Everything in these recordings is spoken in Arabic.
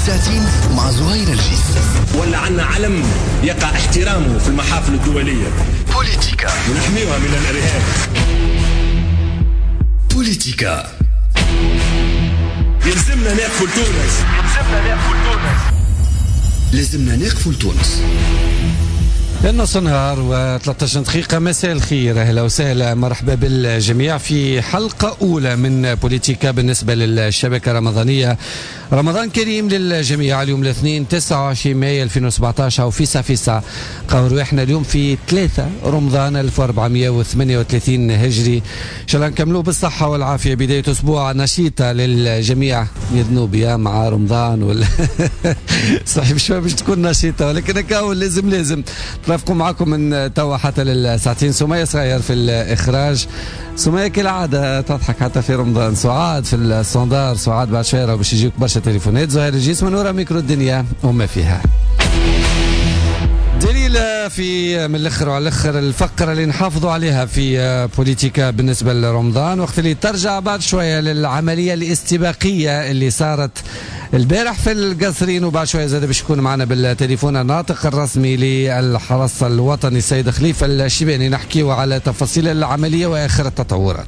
الساتين مع زهير الجيس. ولا عنا علم يقع احترامه في المحافل الدولية. بوليتيكا ونحميها من الإرهاب. بوليتيكا. يلزمنا نقفل تونس. لازمنا نقفل تونس. النص نهار و13 دقيقة. مساء الخير، أهلا وسهلا، مرحبا بالجميع في حلقة أولى من بوليتيكا بالنسبة للشبكة الرمضانية. رمضان كريم للجميع. اليوم الاثنين 29 مايو 2017 أو فيسا قهر، احنا اليوم في 3 رمضان 1438 هجري. إن شاء الله نكملوه بالصحة والعافية. بداية أسبوع نشيطة للجميع يذنوب يا مع رمضان ولا صحيح مش باش تكون نشيطة، ولكن كاول لازم نرافقوا معكم من توا حتى للساعتين. سمية صغير في الإخراج. سمية كالعادة تضحك حتى في رمضان. سعاد في الصندار. سعاد بعد شوية باش يجيك برشا تليفونات. زهير الجيس من ورا ميكرو الدنيا وما فيها. دليل في من الاخر وعلى الاخر الفقره اللي نحافظوا عليها في بوليتيكا بالنسبه لرمضان، وقت اللي ترجع بعد شويه للعمليه الاستباقيه اللي صارت البارح في القصرين، وبعد شويه زاد باش يكون معنا بالتليفون الناطق الرسمي للحرس الوطني السيد خليفه الشيباني. نحكيوا على تفاصيل العمليه واخر التطورات.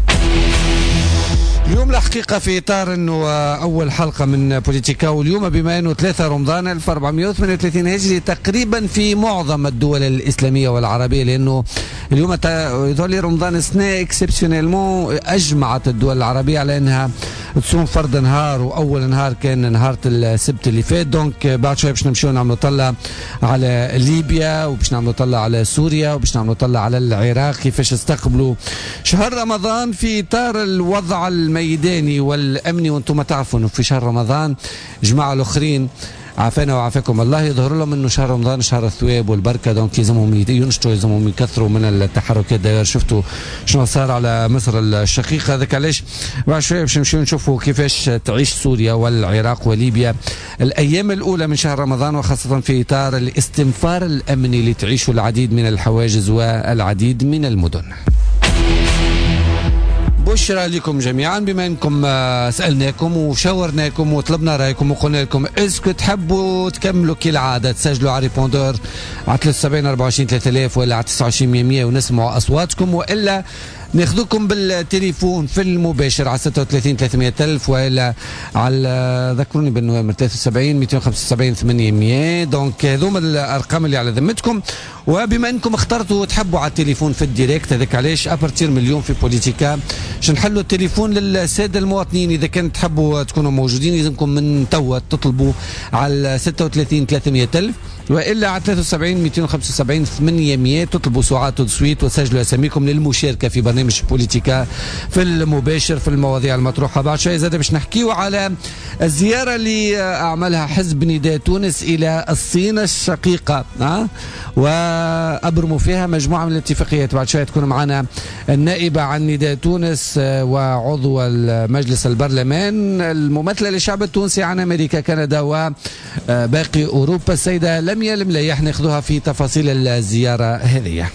اليوم الحقيقة في إطار أنه أول حلقة من بوليتيكا، واليوم بما أنه 3 رمضان 1438 هجري تقريبا في معظم الدول الإسلامية والعربية، لأنه اليوم يظهر لي رمضان سنة اكسبسيونيلمون أجمعت الدول العربية على أنها تصوم فرض نهار، وأول نهار كان نهار السبت اللي فات. دونك بعد شوية باش نمشيو نعملوا طلة على ليبيا، وباش نعملوا طلة على سوريا، وباش نعملوا طلة على العراق كيفاش استقبلوا شهر رمضان في إطار الوضع الميداني والأمني. وانتم تعرفوا أنه في شهر رمضان جماعة الآخرين عافانا وعافاكم الله يظهر لهم انه شهر رمضان شهر الثواب والبركه، دونك يلزمهم ينشطوا، يلزمهم يكثروا من التحركات. داير شفتوا شنو صار على مصر الشقيقه، هذاك علاش بعد شويه باش نمشيو نشوفوا كيفاش تعيش سوريا والعراق وليبيا الايام الاولى من شهر رمضان، وخاصه في اطار الاستنفار الامني اللي تعيشوا العديد من الحواجز والعديد من المدن. بشرى لكم جميعا، بما انكم سالناكم وشاورناكم وطلبنا رايكم وقلنا لكم اسكو تحبوا تكملوا كالعاده تسجلوا على ريبوندور على 73 24 3000 ولا على 29 100 ونسمعوا اصواتكم، والا ناخذكم بالتليفون في المباشر على 36 300 ألف، وإلا على ذكروني بالنوامر 73 275 800. دونك هذوما الأرقام اللي على ذمتكم. وبما أنكم اخترتوا تحبوا على التليفون في الديريكت، هذاك علاش أبرتير من اليوم في بوليتيكا باش نحلوا التليفون للسادة المواطنين. إذا كان تحبوا تكونوا موجودين يلزمكم من توا تطلبوا على 36 300 ألف، وإلا على 73 275 800 تطلبوا ساعات تسويت وتسجلوا أساميكم للمشاركة في برنامج بوليتيكا في المباشر في المواضيع المطروحة. بعد شوية زاد باش نحكيوا على الزيارة اللي أعملها حزب نداء تونس إلى الصين الشقيقة، وأبرموا فيها مجموعة من الاتفاقيات. بعد شوية تكون معنا النائبة عن نداء تونس وعضو المجلس البرلمان الممثلة للشعب التونسي عن أمريكا كندا وباقي أوروبا، السيدة لميا المليح، ناخذوها في تفاصيل الزيارة هذه.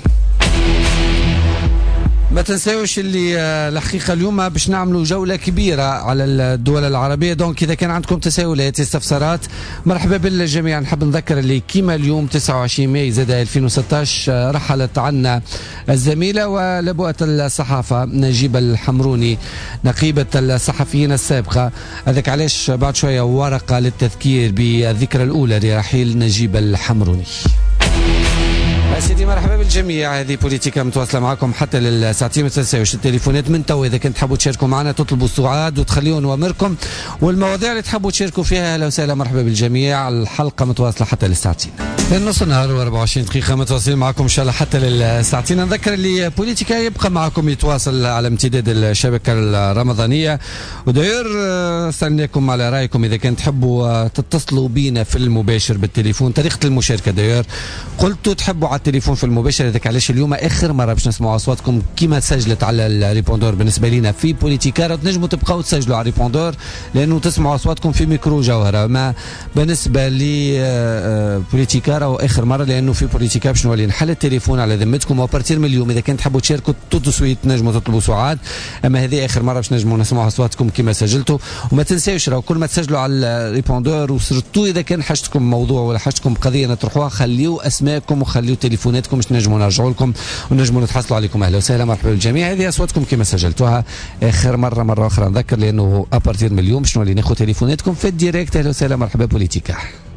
ما تنساوش اللي الحقيقة اليوم باش نعملوا جولة كبيرة على الدول العربية. دونك إذا كان عندكم تساؤلات استفسارات مرحبا بالجميع. نحب نذكر اللي كيما اليوم 29 مايو زاد 2016 رحلت عنا الزميلة ولبؤة الصحافة نجيبة الحمروني نقيبة الصحفيين السابقة. هذاك علاش بعد شوية ورقة للتذكير بالذكرى الأولى لرحيل نجيبة الحمروني. سيدي مرحبا بالجميع. هذه بوليتيكا متواصله معكم حتى للساعتين. ما تنساوش التليفونات من توا، اذا كنت تحبوا تشاركوا معنا تطلبوا السعاد وتخليون نوامركم والمواضيع اللي تحبوا تشاركوا فيها. اهلا وسهلا مرحبا بالجميع. الحلقه متواصله حتى للساعتين. نص نهار و24 دقيقه متواصلين معكم ان شاء الله حتى للساعتين. نذكر اللي بوليتيكا يبقى معكم يتواصل على امتداد الشبكه الرمضانيه. وداير سالناكم على رايكم اذا كنت تحبوا تتصلوا بينا في المباشر بالتليفون. طريقه المشاركه داير قلتوا تحبوا على التليفون في المباشر. هذاك علاش اليوم اخر مره باش نسمعوا اصواتكم كيما تسجلت على الريبوندور بالنسبه لنا في بوليتيكا. تنجموا تبقاو تسجلوا على الريبوندور لانه تسمعوا اصواتكم في ميكرو جوهره. ما بالنسبه لي بوليتيكا راهو اخر مره، لانه في بوليتيكا باش نولي نحل التليفون على ذمتكم وبارتير من اليوم اذا كان تحبوا تشاركوا تو سويت تنجموا تطلبوا سعاد. اما هذه اخر مره باش نجموا نسمعوا اصواتكم كيما سجلتوا. وما تنساوش راهو كل ما تسجلوا على الريبوندور وسرتو اذا كان حاجتكم موضوع ولا حاجتكم قضيه نطرحوها خليوا اسماءكم وخليوا تليفوناتكم باش نجموا نرجعوا لكم ونجموا نتحصلوا عليكم. اهلا وسهلا مرحبا بالجميع. هذه اصواتكم كما سجلتوها اخر مره اخرى نذكر لانه ابارتير من اليوم باش نولي ناخذ تليفوناتكم في الديريكت. اهلا وسهلا مرحبا بوليتيكا.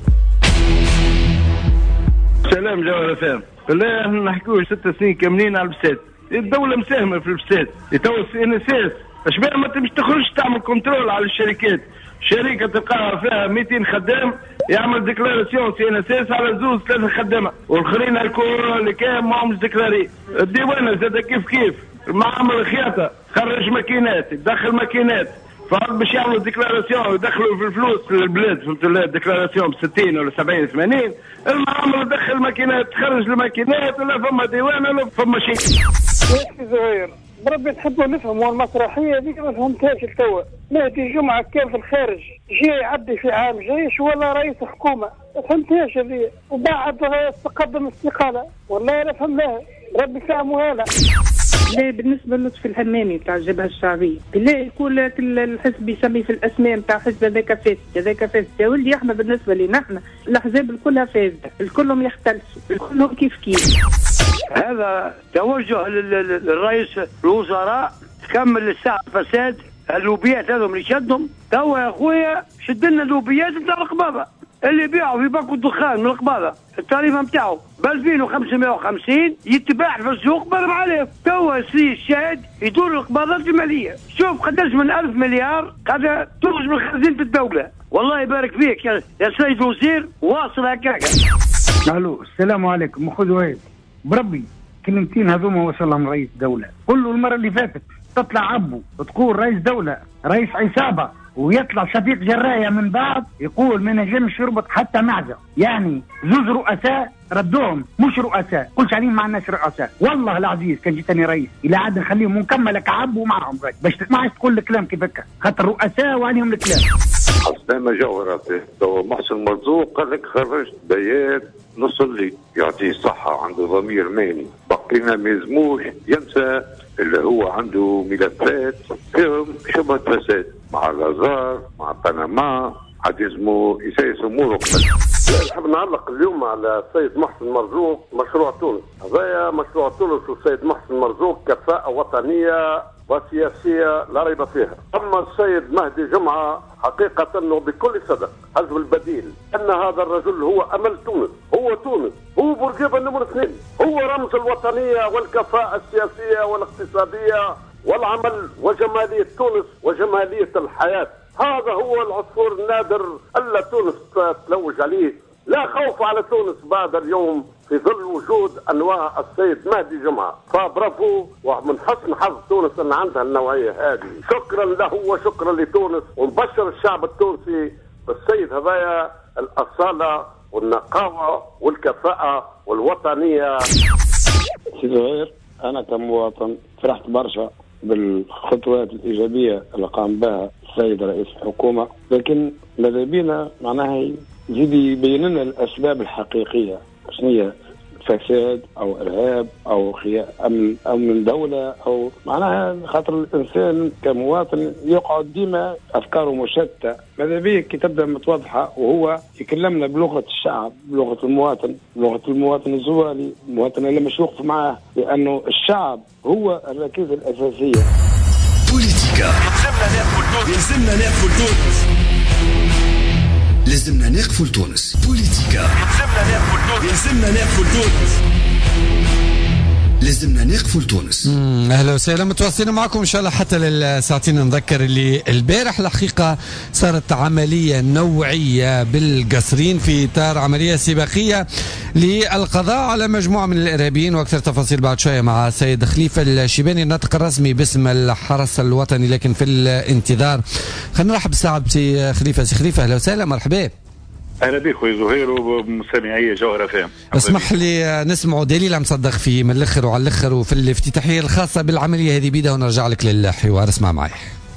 سلام جوهر فهم. لا نحكيو 6 سنين كاملين على البسات. الدوله مساهمه في البسات. يتو السي اشباه ما تمش تخرج تعمل كنترول على الشركات. شركه تلقاها فيها 200 خدام يعمل ديكلاراسيون سي ان اس اس على 2-3 خدامه والاخرين الكل كام ماهمش ديكلاري. الديوانه زاد كيف معامل الخياطه خرج ماكينات يدخل ماكينات فهاد باش يعملوا ديكلاراسيون يدخلوا في الفلوس للبلاد. فهمت الديكلاراسيون ب 60 ولا 70 80 المعامل تدخل ماكينات تخرج الماكينات ولا فما ديوان ولا فما شيء. يا زهير بربي تحبوا نفهموا المسرحيه هذيك ما فهمتهاش لتوا. مهدي جمعه كان في الخارج جاي يعدي في عام جيش ولا رئيس حكومه ما فهمتهاش هذه وبعد تقدم استقاله والله لا فهمناها. ربي فهموها لنا. لا بالنسبه للطفل الحمامي تاع الجبهه الشعبيه بالله يكون الحزب يسمي في الاسماء نتاع حزب هذاك فاسد يا ولدي. احنا بالنسبه لنا احنا الاحزاب كلها فاسده الكلهم يختلفوا الكلهم كيف هذا توجه للرئيس الوزراء تكمل الساعه فساد اللوبيات هذول اللي شدهم توا يا اخويا شد لنا اللوبيات نتاع القباضه اللي بيعوا في باكو الدخان من القباضه التعريفه نتاعو ب 2550 يتباع في السوق برم عليه. توا السي الشاهد يدور القباضات الماليه. شوف قداش من 1000 مليار قاعده تخرج من خزينه الدوله. والله يبارك فيك يا سيد الوزير واصل هكاك. الو السلام عليكم اخوي وائل. بربي كلمتين هذوما وصلهم رئيس دولة. قل له المرة اللي فاتت تطلع عبو وتقول رئيس دولة رئيس عصابة ويطلع شفيق جراية من بعد يقول ما نجمش يربط حتى معزة. يعني زوز رؤساء ردوهم مش رؤساء قلش عليهم ما عندناش رؤساء. والله العزيز كان جيتني رئيس إلى عاد نخليهم مكملة كعبو معهم رئيس باش ما تقول الكلام كيف هكا خاطر رؤساء وعليهم الكلام. حسنا جوهرته تو محسن مرزوق قال لك خرجت بيان نص اللي يعطيه الصحة عنده ضمير ماني بقينا ميزموش ينسى اللي هو عنده ملفات فيهم شبهة فساد مع الازهر مع بنما عاد اسمه يسيس اموره. نحب نعلق اليوم على السيد محسن مرزوق مشروع تونس. هذايا مشروع تونس والسيد محسن مرزوق كفاءة وطنية وسياسية لا ريب فيها. أما السيد مهدي جمعة حقيقة أنه بكل صدق حزب البديل أن هذا الرجل هو أمل تونس هو بورقيبة نمر 2 هو رمز الوطنية والكفاءة السياسية والاقتصادية والعمل وجمالية تونس وجمالية الحياة. هذا هو العصفور النادر ألا تونس تلوج عليه. لا خوف على تونس بعد اليوم في ظل وجود أنواع السيد مهدي جمعة. فبرافو ومن حسن حظ تونس أن عندها النوعية هذه. شكرا له وشكرا لتونس ونبشر الشعب التونسي بالسيد هذايا الأصالة والنقاوة والكفاءة والوطنية. سيدي غير أنا كمواطن فرحت برشا بالخطوات الإيجابية اللي قام بها السيد رئيس الحكومة لكن ماذا بينا معناها يزيد يبين لنا الأسباب الحقيقية شنو فساد أو إرهاب أو أمن دولة أو معناها خاطر الإنسان كمواطن يقعد ديما أفكاره مشتتة. ماذا بيك كي تبدأ متوضحة وهو يكلمنا بلغة الشعب بلغة المواطن الزوالي المواطن اللي مش يوقف معاه لأنه الشعب هو الركيزة الأساسية. بوليتيكا لازمنا نقفل تونس. بوليتيكا لازمنا نقفل تونس. اهلا وسهلا متواصلين معكم ان شاء الله حتى للساعتين. نذكر اللي البارح الحقيقه صارت عمليه نوعيه بالقصرين في اطار عمليه سباقيه للقضاء على مجموعه من الارهابيين واكثر تفاصيل بعد شويه مع السيد خليفه الشيباني الناطق الرسمي باسم الحرس الوطني لكن في الانتظار. خلينا نرحب بالساعه بسي خليفه. سي خليفه اهلا وسهلا مرحبا. اهلا بك خويا زهير ومستمعي جوهر FM. اسمح لي نسمعوا دليل مصدق فيه من الاخر وعلى الاخر وفي الافتتاحيه الخاصه بالعمليه هذه بيدها ونرجع لك للحوار. اسمع معي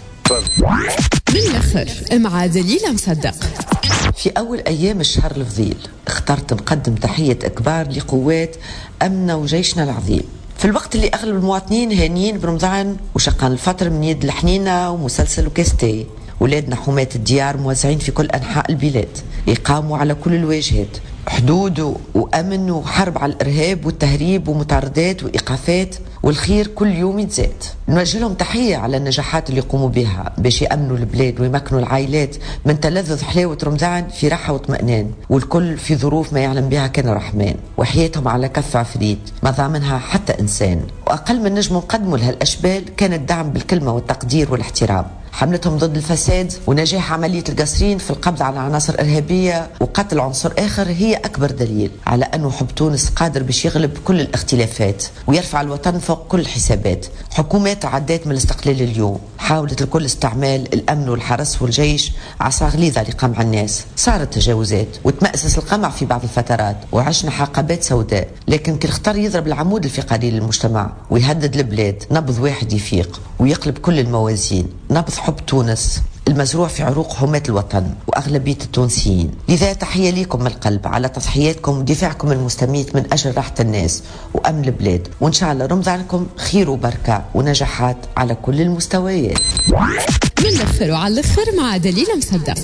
من الاخر مع دليل مصدق. في أول أيام الشهر الفضيل اخترت نقدم تحية كبار لقوات أمننا وجيشنا العظيم في الوقت اللي أغلب المواطنين هانيين برمضان وشقان الفطر من يد الحنينة ومسلسل وكاستي. ولادنا حماة الديار موزعين في كل أنحاء البلاد يقاموا على كل الواجهات، حدود وأمن وحرب على الإرهاب والتهريب ومطاردات وإيقافات، والخير كل يوم يتزاد. نوجه لهم تحية على النجاحات اللي يقوموا بها باش يأمنوا البلاد ويمكنوا العائلات من تلذذ حلاوة رمضان في راحة واطمئنان، والكل في ظروف ما يعلم بها كان الرحمن، وحياتهم على كف عفريت ما ضامنها حتى إنسان. وأقل من نجم نقدموا لها الأشبال كان الدعم بالكلمة والتقدير والاحترام. حملتهم ضد الفساد ونجاح عملية القصرين في القبض على عناصر إرهابية وقتل عنصر آخر هي أكبر دليل على أنه حب تونس قادر باش يغلب كل الاختلافات ويرفع الوطن فوق كل الحسابات. حكومات عدات من الاستقلال اليوم حاولت الكل استعمال الأمن والحرس والجيش عصا غليظة لقمع الناس. صارت تجاوزات وتمأسس القمع في بعض الفترات وعشنا حقبات سوداء، لكن كل اختار يضرب العمود الفقري للمجتمع ويهدد البلاد نبض واحد يفيق ويقلب كل الموازين، نبض حب تونس المزروع في عروق حماة الوطن وأغلبية التونسيين. لذا تحية ليكم من القلب على تضحياتكم ودفاعكم المستميت من أجل راحة الناس وأمن البلاد، وإن شاء الله رمضانكم خير وبركة ونجاحات على كل المستويات. من الأخر وعلى الأخر مع دليل مصدق.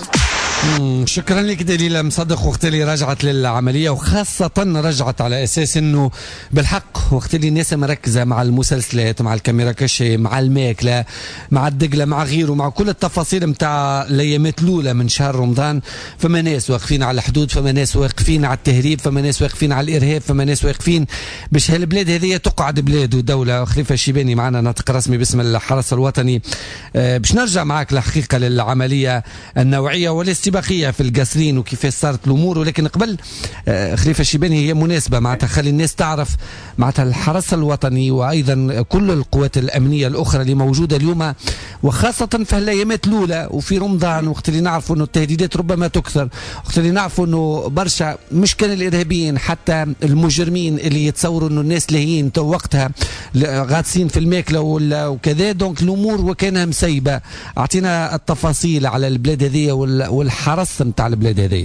شكرا لك دليل مصدق. وقت اللي رجعت للعملية وخاصة رجعت على أساس أنه بالحق وقت اللي الناس مركزة مع المسلسلات مع الكاميرا كاشي مع الماكلة مع الدقلة مع غيره مع كل التفاصيل متاع الأيامات الأولى من شهر رمضان، فما ناس واقفين على الحدود، فما ناس واقفين على التهريب، فما ناس واقفين على الإرهاب، فما ناس واقفين باش هالبلاد هذه تقعد بلاد ودولة. خليفة الشيباني معنا ناطق رسمي باسم الحرس الوطني. باش نرجع معك الحقيقة للعملية النوعية والاستباقية في القصرين وكيف صارت الأمور، ولكن قبل خليفة الشيباني هي مناسبة معناتها خلي الناس تعرف معناتها الحرس الوطني وأيضا كل القوات الأمنية الأخرى اللي موجودة اليوم وخاصة في الأيامات الأولى وفي رمضان وقت اللي نعرفوا أنه التهديدات ربما تكثر، وقت اللي نعرفوا أنه برشا مش كان الإرهابيين حتى المجرمين اللي يتصوروا أنه الناس لاهيين تو وقتها غاطسين في الماكلة وكذا، دونك الأمور وكانها مسيبة. أعطينا التفاصيل على البلاد هذه والحرس نتاع البلاد هذه.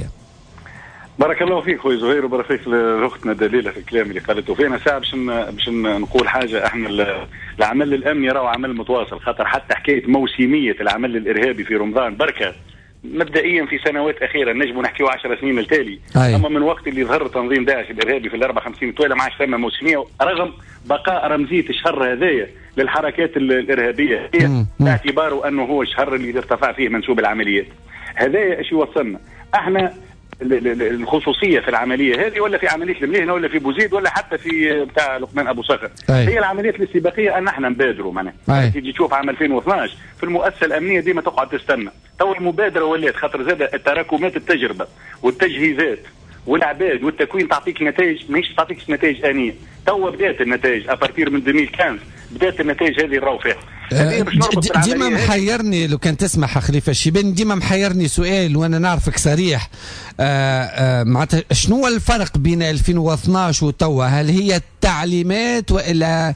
بارك الله فيك خويا زهير وبارك فيك لاختنا دليله في الكلام اللي قالته فينا ساعه باش نقول حاجه. احنا العمل الامني راهو عمل متواصل، خاطر حتى حكايه موسميه العمل الارهابي في رمضان بركه مبدئيا في سنوات اخيره نجموا نحكيوا 10 سنين التالي، اما من وقت اللي ظهر تنظيم داعش الارهابي في الاربع 50 توالى ما عادش ثم موسميه، رغم بقاء رمزيه الشهر هذايا للحركات الارهابيه باعتباره انه هو الشهر اللي ارتفع فيه منسوب العمليات. هذايا ايش يوصلنا احنا الخصوصيه في العمليه هذه، ولا في عمليه المليهنه ولا في بوزيد ولا حتى في بتاع لقمان ابو صخر. هي العمليات الاستباقيه ان احنا نبادروا معناها. تيجي تشوف عام 2012 في المؤسسه الامنيه ديما تقعد تستنى، تو المبادره ولات خاطر زاد التراكمات التجربه والتجهيزات والعباد والتكوين تعطيك نتائج، ماهيش تعطيك نتائج انيه، تو بدات النتائج ابارتير من 2015 بدات النتائج هذه نراو فيها. ديما محيرني لو كان تسمح خليفة الشيباني، ديما محيرني سؤال وانا نعرفك صريح. معناتها شنو الفرق بين 2012 وتوا؟ هل هي التعليمات والا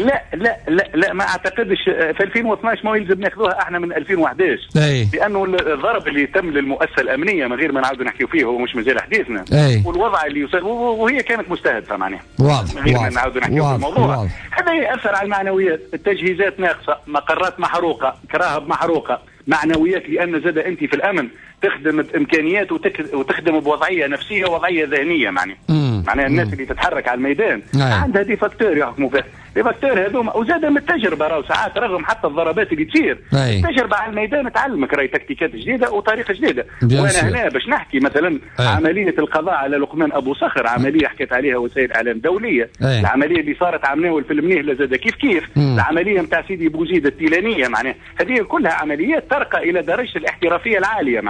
لا ما اعتقدش. في 2012 ما يلزم ناخذوها احنا من 2011 لانه الضرب اللي تم للمؤسسه الامنيه من غير ما نعاودوا نحكيو فيه هو مش مازال حديثنا، والوضع اللي يصير وهي كانت مستهدفه معناها من غير ما نعاودوا نحكيو في الموضوع. هذا ياثر على المعنويات، التجهيزات ناقصه، مقرات محروقه، كراهب محروقه، معنويات، لان زاد انت في الامن تخدم بامكانيات وتخدم بوضعيه نفسيه ووضعيه ذهنيه معناها الناس اللي تتحرك على الميدان عندها دي فاكتور يحكموا فيها، دي فاكتور هذوما. وزاد من التجربه راهو ساعات رغم حتى الضربات اللي تصير التجربه على الميدان تعلمك راهي تكتيكات جديده وطريقه جديده. وانا هنا باش نحكي مثلا عمليه القضاء على لقمان ابو صخر، عمليه حكت عليها وسائل اعلام دوليه، العمليه اللي صارت عمناول في المنيهله زاد كيف العمليه نتاع سيدي بوزيد التيلانيه معناها هذه كلها عمليات ترقى الى درجه الاحترافيه العاليه معناها.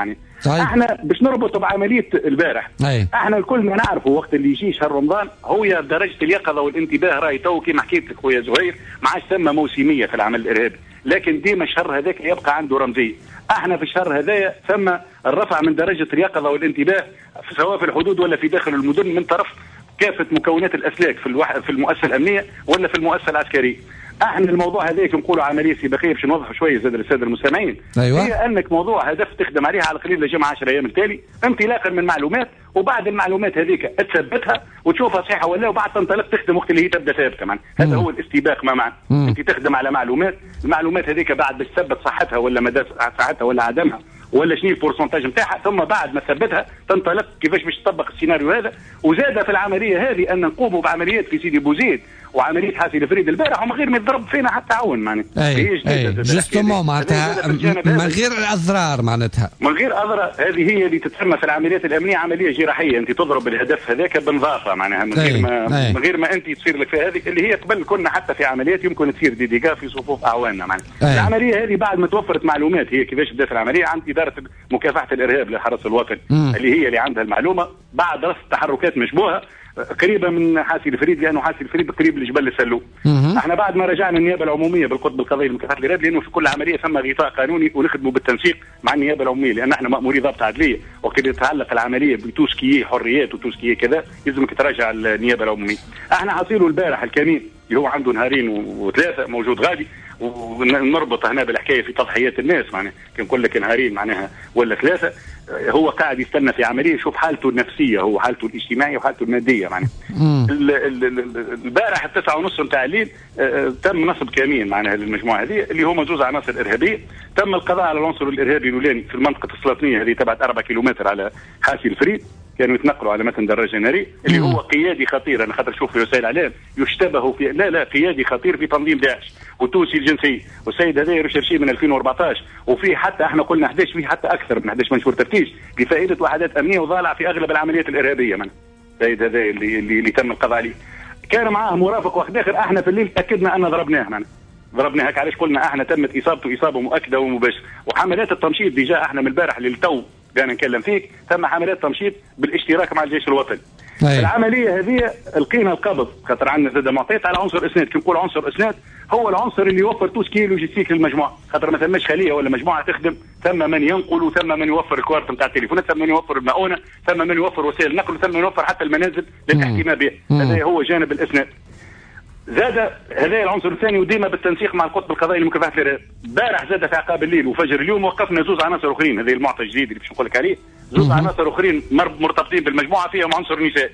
صحيح. احنا باش نربط بعمليه البارح. احنا الكل ما نعرفه وقت اللي يجي شهر رمضان هو درجه اليقظه والانتباه راهي تو كيما حكيت لك خويا زهير ما عادش ثم موسميه في العمل الارهابي، لكن ديما الشهر هذاك يبقى عنده رمزيه. احنا في الشهر هذايا ثم الرفع من درجه اليقظه والانتباه سواء في الحدود ولا في داخل المدن من طرف كافه مكونات الاسلاك في المؤسسه الامنيه ولا في المؤسسه العسكريه. احنا الموضوع هذاك نقولوا عمليه سباقيه باش نوضح شويه زاد للساده المستمعين. أيوة. هي انك موضوع هدف تخدم عليه على القليل لجمع 10 ايام التالي انطلاقا من معلومات، وبعد المعلومات هذيك تثبتها وتشوفها صحيحه ولا، وبعد تنطلق تخدم وقت اللي هي تبدا ثابته. معنا هذا هو الاستباق ما معنى. انت تخدم على المعلومات هذيك بعد باش تثبت صحتها ولا مدى صحتها ولا عدمها ولا شنو البورسنتاج نتاعها، ثم بعد ما تثبتها تنطلق كيفاش باش تطبق السيناريو هذا. وزاد في العمليه هذه ان نقوموا بعمليات في سيدي بوزيد وعمليه حاسي الفريد البارح ومن غير ما يضرب فينا حتى عون. معناها جوستومون معناتها من غير اضرار، معناتها من غير اضرار. هذه هي اللي تتسمى في العمليات الامنيه عمليه جراحيه، انت تضرب الهدف هذاك بنظافه معناها من غير ما انت تصير لك في هذه اللي هي قبل كنا حتى في عمليات يمكن تصير ديديغا في صفوف اعواننا. معناها العمليه هذه بعد ما توفرت معلومات هي كيفاش بدات العمليه عند اداره مكافحه الارهاب للحرس الوطني اللي هي اللي عندها المعلومه بعد رصد تحركات مشبوهه قريبه من حاسي الفريد، لانه حاسي الفريد قريب لجبل السلو. احنا بعد ما رجعنا النيابه العموميه بالقطب القضائي لمكافحه الارهاب، لانه في كل عمليه ثم غطاء قانوني ونخدموا بالتنسيق مع النيابه العموميه، لان احنا ماموري ضبط عدليه وقت اللي تتعلق العمليه بتوسكيه حريات وتوسكيه كذا يلزمك تراجع النيابه العموميه. احنا حاصيله البارح الكمين اللي هو عنده نهارين وثلاثه موجود غادي، ونربط هنا بالحكايه في تضحيات الناس. معناها كي نقول لك نهارين معناها ولا ثلاثه، هو قاعد يستنى في عمليه يشوف حالته النفسيه، هو حالته الاجتماعيه وحالته الماديه. معناها البارح 9:30 نتاع الليل تم نصب كمين معناها للمجموعه هذه اللي هما زوز عناصر ارهابيه. تم القضاء على العنصر الارهابي الاولاني في المنطقه السلاطينيه هذه تبعت 4 كيلومتر على حاسي الفريد، كانوا يتنقلوا على متن دراجه ناريه اللي هو قيادي خطير. انا خاطر نشوف في وسائل الاعلام يشتبه في لا قيادي خطير في تنظيم داعش وتونسي الجنسيه، والسيد هذا يرشرشي من 2014 وفي حتى احنا قلنا 11 فيه حتى اكثر من 11 منشور تفتيش بفائده وحدات امنيه وضالع في اغلب العمليات الارهابيه. من السيد هذا اللي تم القضاء عليه كان معاه مرافق واحد اخر. احنا في الليل تاكدنا ان ضربناه هيك. علاش قلنا احنا تمت اصابه مؤكده ومباشره. وحملات التمشيط اللي جاء احنا من البارح للتو قاعد نتكلم فيك تم حملات تمشيط بالاشتراك مع الجيش الوطني. العمليه هذه لقينا القبض خاطر عندنا زاد معطيات على عنصر اسناد. كي نقول عنصر اسناد هو العنصر اللي يوفر توسكي لوجيستيك للمجموعه، خاطر ما ثماش خليه ولا مجموعه تخدم، ثم من ينقل وثم من يوفر الكوارت نتاع التليفونات، ثم من يوفر المؤونه، ثم من يوفر وسائل النقل، ثم من يوفر حتى المنازل للاحتماء به. هذا هو جانب الاسناد. زاد هذا العنصر الثاني وديما بالتنسيق مع القطب القضائي لمكافحه الارهاب. بارح زاد في عقاب الليل وفجر اليوم وقفنا زوز عناصر اخرين. هذه المعطى الجديد اللي باش نقول لك عليه. زوز عناصر اخرين مرتبطين بالمجموعه فيهم عنصر نسائي.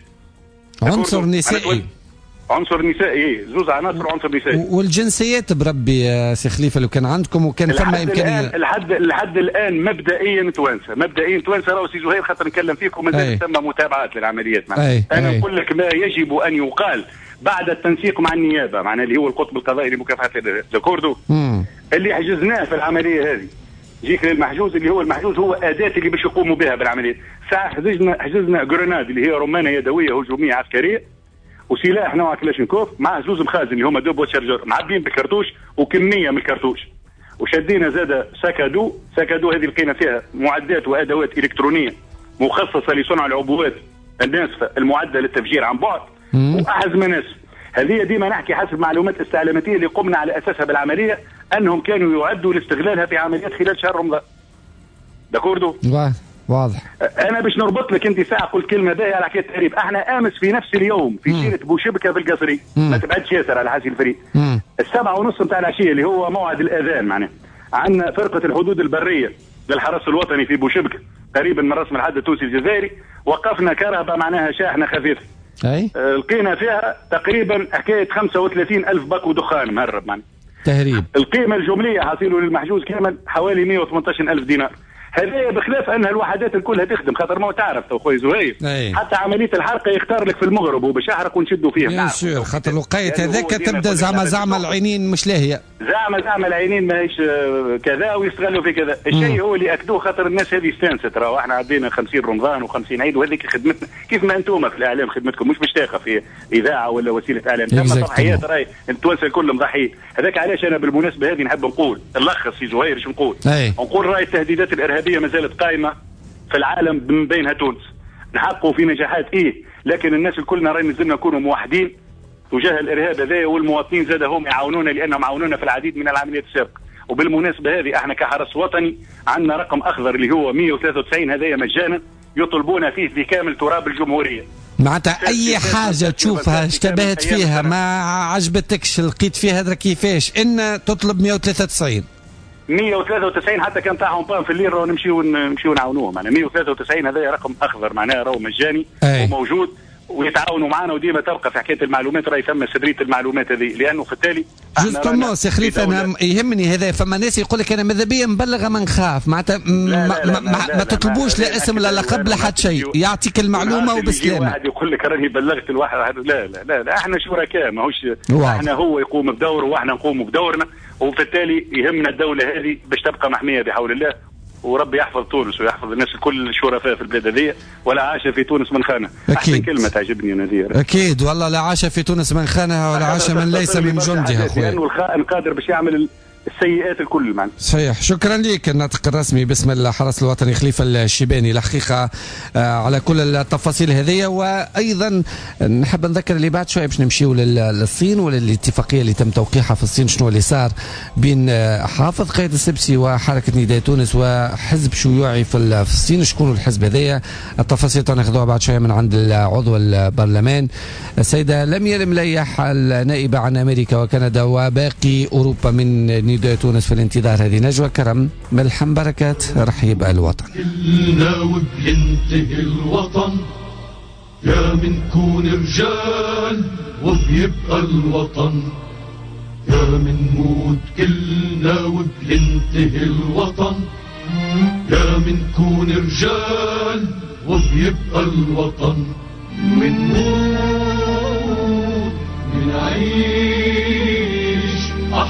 عنصر نسائي زوز عناصر عنصر نسائي. والجنسيات بربي يا سي خليفه لو كان عندكم وكان ثم امكانيه لحد الان مبدئيا توانسه راهو سي زهير خاطر نتكلم فيكم مازال ثم متابعات للعمليات. انا نقول لك ما يجب ان يقال بعد التنسيق مع النيابه معناها اللي هو القطب القضائي لمكافحه الارهاب داكوردو اللي حجزناه في العمليه هذه. جيك للمحجوز اللي هو المحجوز هو اداه اللي باش يقوموا بها بالعمليه. ساعه حجزنا جرناد اللي هي رمانه يدويه هجوميه عسكريه وسلاح نوع كلاشينكوف مع زوز مخازن اللي هما دوب وشارجر معبين بالكرتوش وكميه من الكرتوش. وشدينا زاد سكادو هذه لقينا فيها معدات وادوات الكترونيه مخصصه لصنع العبوات الناسفه المعده للتفجير عن بعد واحزمه ناسفه. هذه ديما نحكي حسب معلومات استعلاماتيه اللي قمنا على اساسها بالعمليه انهم كانوا يعدوا لاستغلالها في عمليات خلال شهر رمضان. داكوردو؟ واضح. انا باش نربط لك انت ساعه قلت كلمه باهيه على حكايه التهريب. احنا امس في نفس اليوم في شيره بوشبكه في القصري ما تبعدش ياسر على حاسي الفريق 7:30 نتاع العشيه اللي هو موعد الاذان. معناه عندنا فرقه الحدود البريه للحرس الوطني في بوشبكه قريبا من رسم الحد التونسي الجزائري. وقفنا كرهبه معناها شاحنه خفيفه. لقينا فيها تقريبا حكايه 35,000 باكو دخان مهرب. معناه تهريب. القيمه الجمليه حاصله للمحجوز كامل حوالي 118,000 دينار. هذا بخلاف انها الوحدات الكلها تخدم خاطر ما تعرف تو خويا زهير حتى عمليه الحرقه يختار لك في المغرب وباش يحرق ونشدوا فيه. بيان سور خاطر الوقايه هذاك تبدا زعما العينين مش لاهيه. زعما العينين ماهيش كذا ويستغلوا في كذا. الشيء هو اللي اكدوه خاطر الناس هذه استانست. راهو احنا عدينا 50 رمضان و50 عيد وهذيك خدمتنا كيف ما انتم في الاعلام خدمتكم مش مشتاقه في اذاعه ولا وسيله اعلام. ثم تضحيات راهي التوانسه الكل مضحيين. هذاك علاش انا بالمناسبه هذه نحب نقول نلخص في زهير شو نقول راهي التهديدات الارهابيه ما زالت قائمه في العالم من بينها تونس. نحققوا في نجاحات لكن الناس الكلنا راي نزلنا نكونوا موحدين تجاه الارهاب هذا، والمواطنين زاد هم يعاونونا لانهم عاونونا في العديد من العمليات السابقه. وبالمناسبه هذه احنا كحرس وطني عندنا رقم اخضر اللي هو 193 هذايا مجانا يطلبون فيه في كامل تراب الجمهوريه. معناتها اي حاجه تشوفها اشتبهت فيها ما عجبتكش لقيت فيها هذا كيفاش ان تطلب 193 حتى كان تاعهم بان في الليل نمشيو نعاونوهم. معناها 193 هذا رقم اخضر معناها راهو مجاني وموجود ويتعاونوا معنا، وديما تبقى في حكايه المعلومات راهي ثم سريه المعلومات هذه، لانه في التالي جوستومون سي خليفه انا يهمني هذا. فما ناس يقول لك انا ماذا بيا مبلغه ما نخاف، معناتها ما تطلبوش لا اسم لا لقب لا حتى شيء، يعطيك المعلومه وبسلامه. واحد يقول لك راني بلغت الواحد، لا لا لا, لا احنا شركاء، ماهوش احنا هو يقوم بدوره واحنا نقوم بدورنا، وفي التالي يهمنا الدوله هذه باش تبقى محميه بحول الله، وربي يحفظ تونس ويحفظ الناس الكل الشرفاء في البلاد هذه. ولا عاش في تونس من خانه. احسن كلمه تعجبني نذير. اكيد والله، لا عاش في تونس من خانها ولا عاش من ليس من جندها اخويا، لانه الخائن قادر باش يعمل السيئات الكل معنا. صحيح. شكرا لك الناطق الرسمي باسم الحرس الوطني خليفه الشيباني الحقيقه على كل التفاصيل هذه. وايضا نحب نذكر اللي بعد شويه باش نمشيو للصين وللاتفاقيه اللي تم توقيعها في الصين. شنو اللي صار بين حافظ قايد السبسي وحركه نداء تونس وحزب شيوعي في الصين؟ شكون الحزب هذايا؟ التفاصيل ناخذوها بعد شويه من عند عضو البرلمان السيده لميا المليح النائبه عن امريكا وكندا وباقي اوروبا من نداء تونس في الانتظار. هذه نجوى كرم ملحم بركات رحيب الوطن. كلنا وبينتهي الوطن يا منكون رجال وبيبقى الوطن، يا منموت كلنا وبينتهي الوطن، يا منكون رجال وبيبقى الوطن، منموت منعيش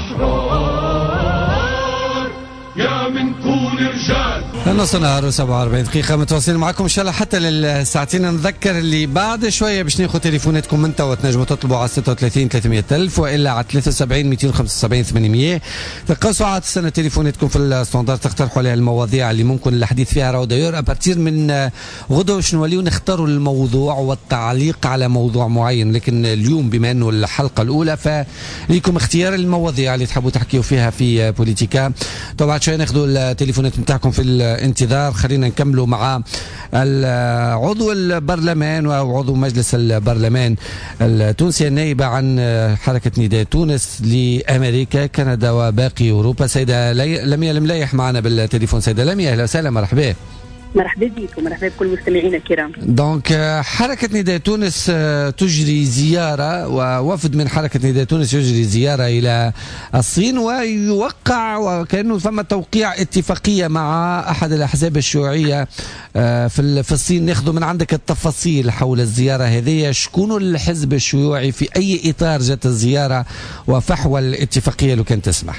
أحرار، يا منكون رجال. نص نهار و47 دقيقة متواصلين معكم إن شاء الله حتى للساعتين. نذكر اللي بعد شوية باش ناخذ تليفوناتكم انت وتنجموا تطلبوا على 36 300 ألف وإلا على 73 275 800. تلقاو ساعات السنة تليفوناتكم في الستاندر تقترحوا عليها المواضيع اللي ممكن الحديث فيها. راهو داير أبارتير من غدوة باش نوليو نختاروا الموضوع والتعليق على موضوع معين، لكن اليوم بما أنه الحلقة الأولى فليكم اختيار المواضيع اللي تحبوا تحكيوا فيها في بوليتيكا. طبعا شوية ناخذوا التليفونات نتاعكم في الانتظار. خلينا نكملوا مع عضو البرلمان وعضو مجلس البرلمان التونسي النائبة عن حركة نداء تونس لأمريكا كندا وباقي أوروبا سيدة لميا المليح معنا بالتليفون. سيدة لميا أهلا وسهلا، مرحبا. مرحبا بك ومرحبا بكل مستمعينا الكرام. دونك حركة نداء تونس تجري زيارة، ووفد من حركة نداء تونس يجري زيارة إلى الصين ويوقع وكأنه ثم توقيع اتفاقية مع أحد الأحزاب الشيوعية في الصين. ناخذ من عندك التفاصيل حول الزيارة هذه. شكون الحزب الشيوعي؟ في أي إطار جت الزيارة وفحوى الاتفاقية لو كان تسمح؟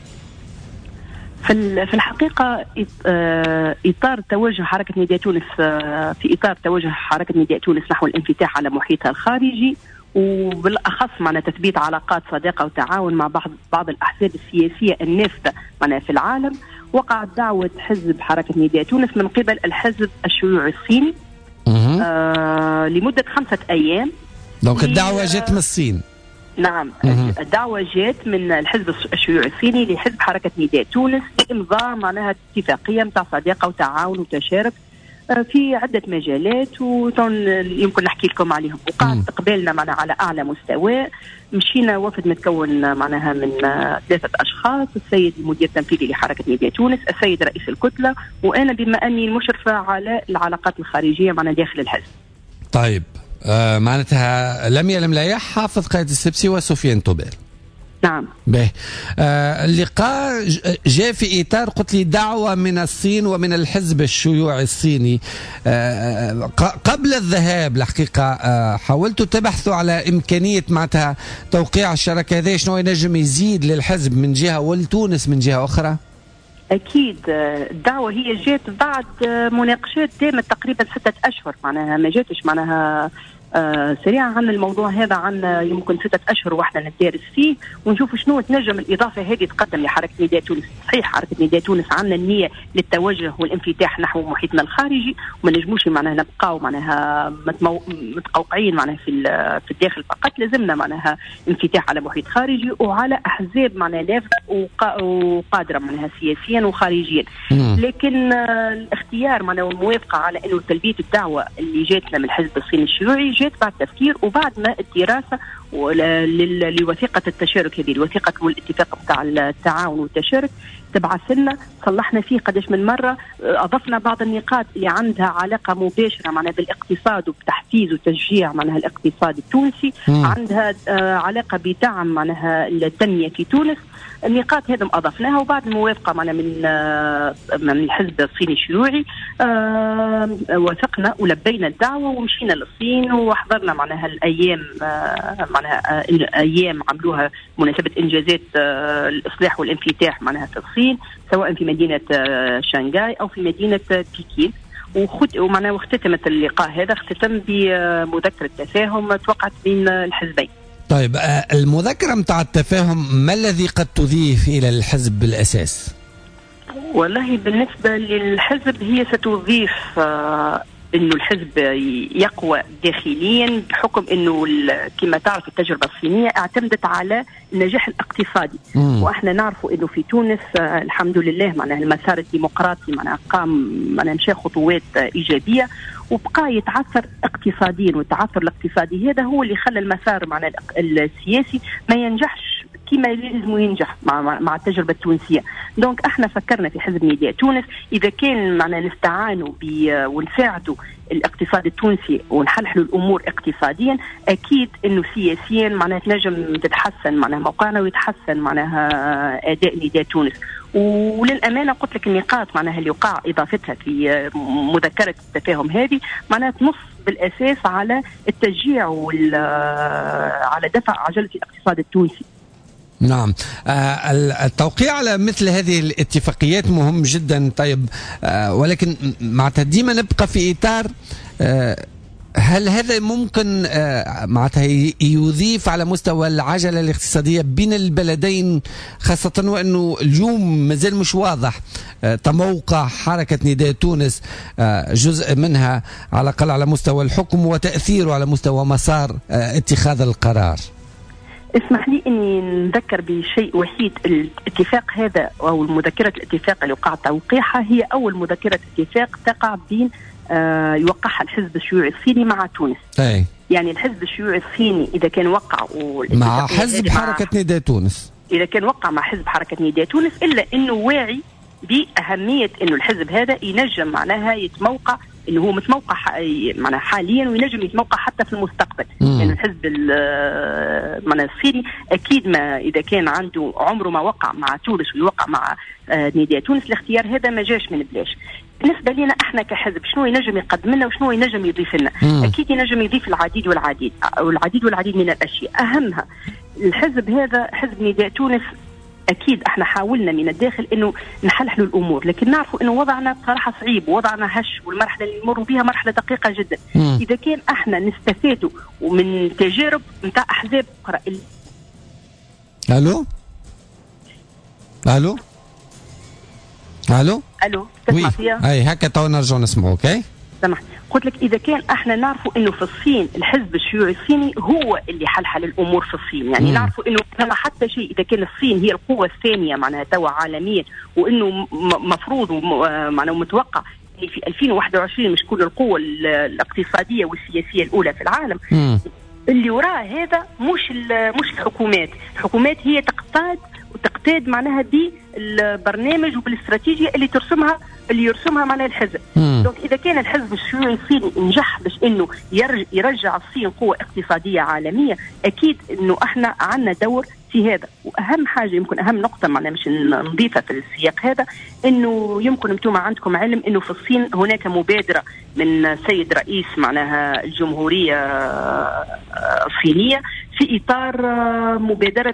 في الحقيقة إطار توجه حركة نداء تونس، في إطار توجه حركة نداء تونس نحو الانفتاح على محيطها الخارجي، وبالأخص معنا تثبيت علاقات صداقة وتعاون مع بعض الأحزاب السياسية النافذة معنا في العالم. وقعت دعوة حزب حركة نداء تونس من قبل الحزب الشيوعي الصيني لمدة 5 أيام. دونك الدعوة جت من الصين؟ نعم، الدعوة جات من الحزب الشيوعي الصيني لحزب حركة نداء تونس لإمضاء معناها اتفاقية متاع صداقة وتعاون وتشارك في عدة مجالات يمكن نحكي لكم عليهم. وقعد استقبالنا معنا على أعلى مستوى. مشينا وفد متكون معناها من 3 أشخاص: السيد المدير التنفيذي لحركة نداء تونس، السيد رئيس الكتلة، وأنا بما أني المشرفة على العلاقات الخارجية معنا داخل الحزب. طيب معناتها لميا المليح حافظ قايد السبسي وسفيان توبير. نعم. باهي. اللقاء جاء في إطار قلت لي دعوة من الصين ومن الحزب الشيوعي الصيني. قبل الذهاب الحقيقة حاولتوا تبحثوا على إمكانية معناتها توقيع الشراكة هذه، شنو ينجم يزيد للحزب من جهة ولتونس من جهة أخرى؟ أكيد الدعوة هي جات بعد مناقشات دامت تقريبا 6 أشهر، معناها ما جاتش معناها سريعا عن الموضوع هذا، عن يمكن 6 أشهر واحنا ندرس فيه ونشوف شنو تنجم الإضافة هذه تقدم لحركة نداء تونس. صحيح حركة نداء تونس عندنا النية للتوجه والانفتاح نحو محيطنا الخارجي، وما نجموش معناها نبقاو معناها متقوقعين معناها في الداخل فقط، لازمنا معناها انفتاح على محيط خارجي وعلى أحزاب معناها نافذة وقادرة معناها سياسيا وخارجيا. لكن الاختيار معناها والموافقة على إنه تلبية الدعوة اللي جاتنا من الحزب الصيني الشيوعي جات بعد تفكير وبعد ما الدراسة لوثيقة التشارك هذه، الوثيقة والاتفاق بتاع التعاون والتشارك تبعث لنا صلحنا فيه قداش من مرة، أضفنا بعض النقاط اللي عندها علاقة مباشرة معناها بالاقتصاد وبتحفيز وتشجيع معناها الاقتصاد التونسي، عندها علاقة بدعم معناها التنمية في تونس. النقاط هذه أضفناها وبعد الموافقة معنا من الحزب الصيني الشيوعي وثقنا ولبينا الدعوة ومشينا للصين وحضرنا معناها الأيام معناها أيام عملوها مناسبة إنجازات الإصلاح والانفتاح معناها في الصين، سواء في مدينة شنغهاي أو في مدينة بكين. ومعناها واختتمت اللقاء هذا اختتم بمذكرة تفاهم توقعت بين الحزبين. طيب المذكرة متاع التفاهم ما الذي قد تضيف إلى الحزب بالأساس؟ والله بالنسبة للحزب هي ستضيف انه الحزب يقوى داخليا بحكم انه كما تعرف التجربه الصينيه اعتمدت على النجاح الاقتصادي، واحنا نعرفوا انه في تونس الحمد لله معناها المسار الديمقراطي معناها قام معناها مشى خطوات ايجابيه وبقى يتعثر اقتصاديا، والتعثر الاقتصادي هذا هو اللي خلى المسار معناها السياسي ما ينجحش كما لازم ينجح مع التجربة التونسية. دونك احنا فكرنا في حزب نداء تونس إذا كان معنا نستعانوا ونساعدوا الاقتصاد التونسي ونحلحلوا الأمور اقتصاديا، أكيد إنه سياسيا معناها تنجم تتحسن معناها موقعنا ويتحسن معناها أداء نداء تونس. وللأمانة قلت لك النقاط معناها اللي وقع إضافتها في مذكرة التفاهم هذه معناها تنص بالأساس على التشجيع على دفع عجلة الاقتصاد التونسي. نعم، التوقيع على مثل هذه الاتفاقيات مهم جدا. طيب ولكن معناتها ديما نبقى في إطار هل هذا ممكن معناتها يضيف على مستوى العجلة الاقتصادية بين البلدين، خاصة وأنه اليوم مازال مش واضح تموقع حركة نداء تونس جزء منها على الأقل على مستوى الحكم وتأثيره على مستوى مسار اتخاذ القرار. اسمح لي اني نذكر بشيء وحيد، الاتفاق هذا او مذكره الاتفاق اللي وقع توقيعها هي اول مذكره اتفاق تقع بين يوقعها الحزب الشيوعي الصيني مع تونس. أي. يعني الحزب الشيوعي الصيني اذا كان وقع مع حزب حركه نداء تونس، اذا كان وقع مع حزب حركه نداء تونس، الا انه واعي باهميه انه الحزب هذا ينجم معناها يتموقع انه هو متموقع معناها حاليا وينجم يتموقع حتى في المستقبل. يعني الحزب معناها الصيني اكيد ما اذا كان عنده عمره ما وقع مع تونس ويوقع مع نداء تونس، الاختيار هذا ما جاش من بلاش. بالنسبه لنا احنا كحزب شنو ينجم يقدم لنا وشنو ينجم يضيف لنا؟ اكيد ينجم يضيف العديد والعديد من الاشياء، اهمها الحزب هذا حزب نداء تونس. أكيد احنا حاولنا من الداخل إنه نحلحلوا الأمور، لكن نعرفوا إنه وضعنا بصراحة صعيب ووضعنا هش، والمرحلة اللي نمر بها مرحلة دقيقة جدا. إذا كان احنا نستفادوا من تجارب نتاع أحزاب أخرى. ألو ألو ألو ألو تسمع فيها؟ أي هكا تو نرجع نسمعوك. أوكي سمحت، قلت لك إذا كان احنا نعرفوا إنه في الصين الحزب الشيوعي الصيني هو اللي حلحل الأمور في الصين، يعني نعرفوا إنه ما حتى شيء إذا كان الصين هي القوة الثانية معناها توا عالميا، وإنه مفروض معناه متوقع في 2021 مش كل القوة الاقتصادية والسياسية الأولى في العالم. اللي وراء هذا مش الحكومات هي تقتاد معناها بالبرنامج وبالاستراتيجية اللي يرسمها معناها الحزب. دونك إذا كان الحزب الشيوعي الصيني نجح باش إنه يرجع الصين قوة اقتصادية عالمية، أكيد إنه إحنا عنا دور في هذا. وأهم حاجة يمكن أهم نقطة معنا مش نضيفها في السياق هذا، إنه يمكن أنتم عندكم علم إنه في الصين هناك مبادرة من سيد رئيس معناها الجمهورية الصينية في إطار مبادرة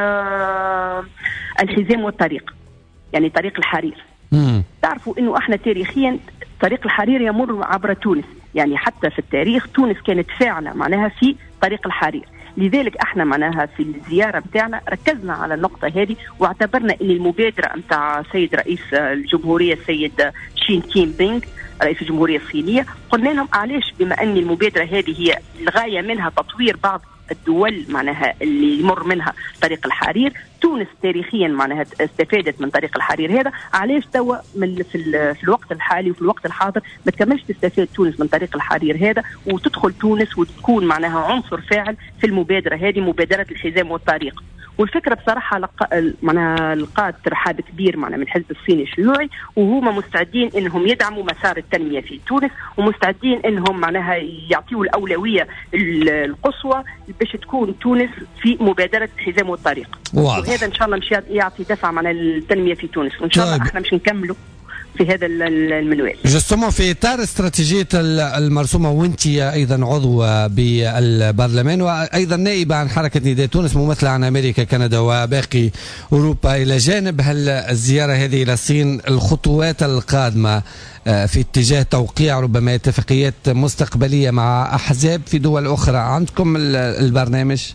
الحزام والطريق، يعني طريق الحرير. تعرفوا إنه إحنا تاريخيا طريق الحرير يمر عبر تونس، يعني حتى في التاريخ تونس كانت فاعلة معناها في طريق الحرير. لذلك احنا معناها في الزيارة بتاعنا ركزنا على النقطة هذه، واعتبرنا ان المبادرة متاع سيد رئيس الجمهورية السيد شين جين بينغ رئيس الجمهورية الصينية، قلنا لهم علاش بما ان المبادرة هذه هي الغاية منها تطوير بعض الدول معناها اللي يمر منها طريق الحرير، تونس تاريخيا معناها استفادت من طريق الحرير هذا، علاش توا في الوقت الحالي وفي الوقت الحاضر ما تكملش تستفاد تونس من طريق الحرير هذا وتدخل تونس وتكون معناها عنصر فاعل في المبادرة هذه، مبادرة الحزام والطريق. والفكرة بصراحة معناها لقات ترحاب كبير معنا من الحزب الصيني الشيوعي، وهم مستعدين انهم يدعموا مسار التنمية في تونس، ومستعدين انهم معناها يعطيوا الأولوية القصوى باش تكون تونس في مبادرة الحزام والطريق. وهذا ان شاء الله مش يعطي دفع معنا التنمية في تونس، وان شاء الله احنا مش نكملوا في هذا المنوال. جستمو في اطار استراتيجيه المرسومه، وانت ايضا عضو بالبرلمان وايضا نائبه عن حركه نداء تونس ممثله عن امريكا كندا وباقي اوروبا، الى جانب الزياره هذه الى الصين الخطوات القادمه في اتجاه توقيع ربما اتفاقيات مستقبليه مع احزاب في دول اخرى، عندكم البرنامج؟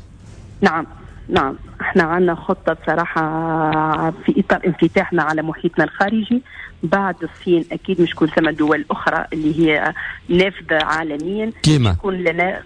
نعم احنا عندنا خطة بصراحة في إطار انفتاحنا على محيطنا الخارجي. بعد الصين أكيد مش كل ثم دول أخرى اللي هي نافذة عالميا كيما يكون لنا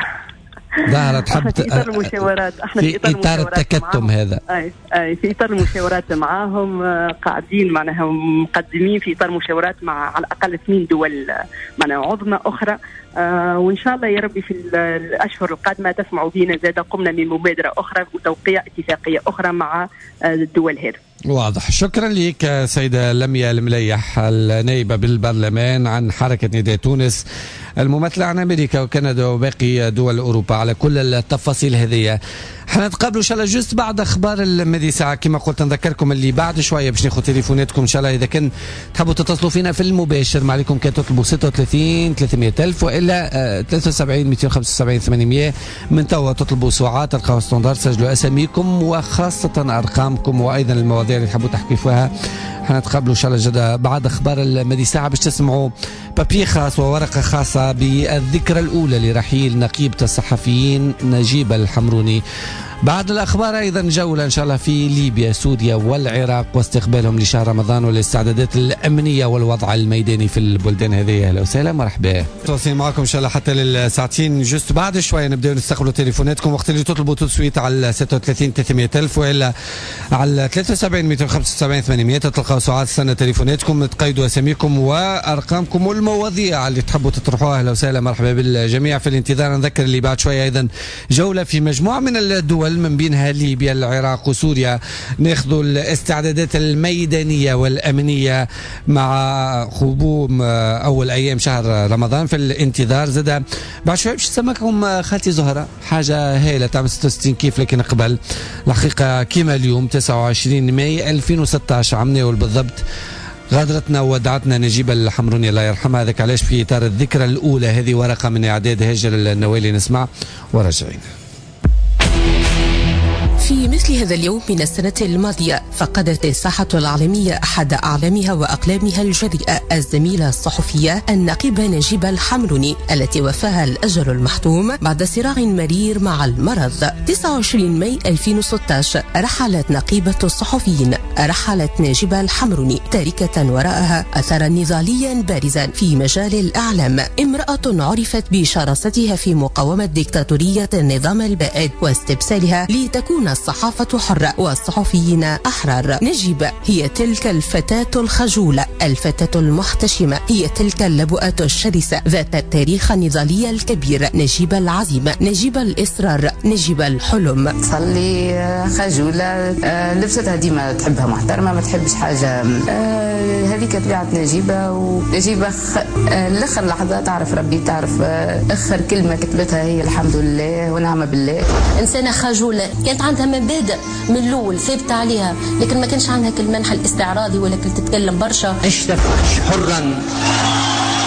ظهرت احنا في إطار المشاورات، في إطار التكتم هذا في إطار المشاورات معهم قاعدين معناها مقدمين في إطار مشاورات مع على الأقل 2 دول معناها عظمى أخرى، وإن شاء الله يا ربي في الأشهر القادمة تسمعوا بنا زاد قمنا من مبادرة أخرى وتوقيع اتفاقية أخرى مع الدول هذه. واضح. شكرا لك سيدة لميا المليح النائبة بالبرلمان عن حركة نداء تونس الممثلة عن أمريكا وكندا وباقي دول أوروبا على كل التفاصيل هذه. حنتقابلوا إن شاء الله جست بعد أخبار المدي ساعة كما قلت. نذكركم اللي بعد شوية باش ناخذ تليفوناتكم إن شاء الله. إذا كان تحبوا تتصلوا فينا في المباشر ما عليكم كان تطلبوا 36 300 ألف وإلا 73 275 800 من توا تطلبوا ساعات تلقاو ستاندر. سجلوا أساميكم وخاصة أرقامكم وأيضا المواضيع اللي تحبوا تحكي فيها. حنتقابلوا إن شاء الله جدا بعد أخبار المدي ساعة باش تسمعوا بابي خاص وورقة خاصة بالذكرى الأولى لرحيل نقيبة الصحفيين نجيب الحمروني. بعد الأخبار أيضا جولة إن شاء الله في ليبيا سوريا والعراق واستقبالهم لشهر رمضان والاستعدادات الأمنية والوضع الميداني في البلدان هذه. أهلا وسهلا مرحبا. تواصلين معكم إن شاء الله حتى للساعتين جست بعد شوية نبدأ نستقبلوا تليفوناتكم وقت اللي تطلبوا تسويت على 36 300 ألف وإلا على 73 275 800 تلقاوا ساعات استنى تليفوناتكم تقيدوا أساميكم وأرقامكم والمواضيع اللي تحبوا تطرحوها. أهلا وسهلا مرحبا بالجميع في الانتظار. نذكر اللي بعد شوية أيضا جولة في مجموعة من الدول من بينها ليبيا العراق وسوريا ناخذوا الاستعدادات الميدانية والأمنية مع خبوم أول أيام شهر رمضان في الانتظار. زاد بعد شوية باش نسمعكم خالتي زهرة حاجة هايلة تعمل 66 كيف لكن قبل الحقيقة كيما اليوم 29 ماي 2016 عمنا بالضبط غادرتنا وودعتنا نجيب الحمروني الله يرحمها. هذاك علاش في إطار الذكرى الأولى هذه ورقة من إعداد هاجر النوالي نسمع وراجعين. في مثل هذا اليوم من السنة الماضية فقدت الساحة العالمية أحد أعلامها وأقلامها الجريئة الزميلة الصحفية النقيبة نجيبة الحمروني التي وفاها الأجل المحتوم بعد صراع مرير مع المرض. 29 ماي 2016 رحلت نقيبة الصحفيين، رحلت نجيبة الحمروني تاركة وراءها أثرا نضاليا بارزا في مجال الإعلام. امرأة عرفت بشراستها في مقاومة ديكتاتورية النظام البائد واستبسالها لتكون الصحافة حرة والصحفيين أحرار. نجيبة هي تلك الفتاة الخجولة، الفتاة المحتشمة، هي تلك اللبؤة الشرسة ذات التاريخ النضالي الكبير. نجيبة العزيمة، نجيبة الإصرار، نجيبة الحلم. تصلي خجولة، لبستها ديما تحبها محترمة ما تحبش حاجة. هذيك طبيعة نجيبة. ونجيبة لآخر لحظة تعرف ربي، تعرف آخر كلمة كتبتها هي الحمد لله ونعم بالله. إنسانة خجولة كانت عندها مبادئ من الأول ثابتة عليها، لكن ما كانش عندها كالمنح الاستعراضي ولا كنت تتكلم برشا. عشت حرا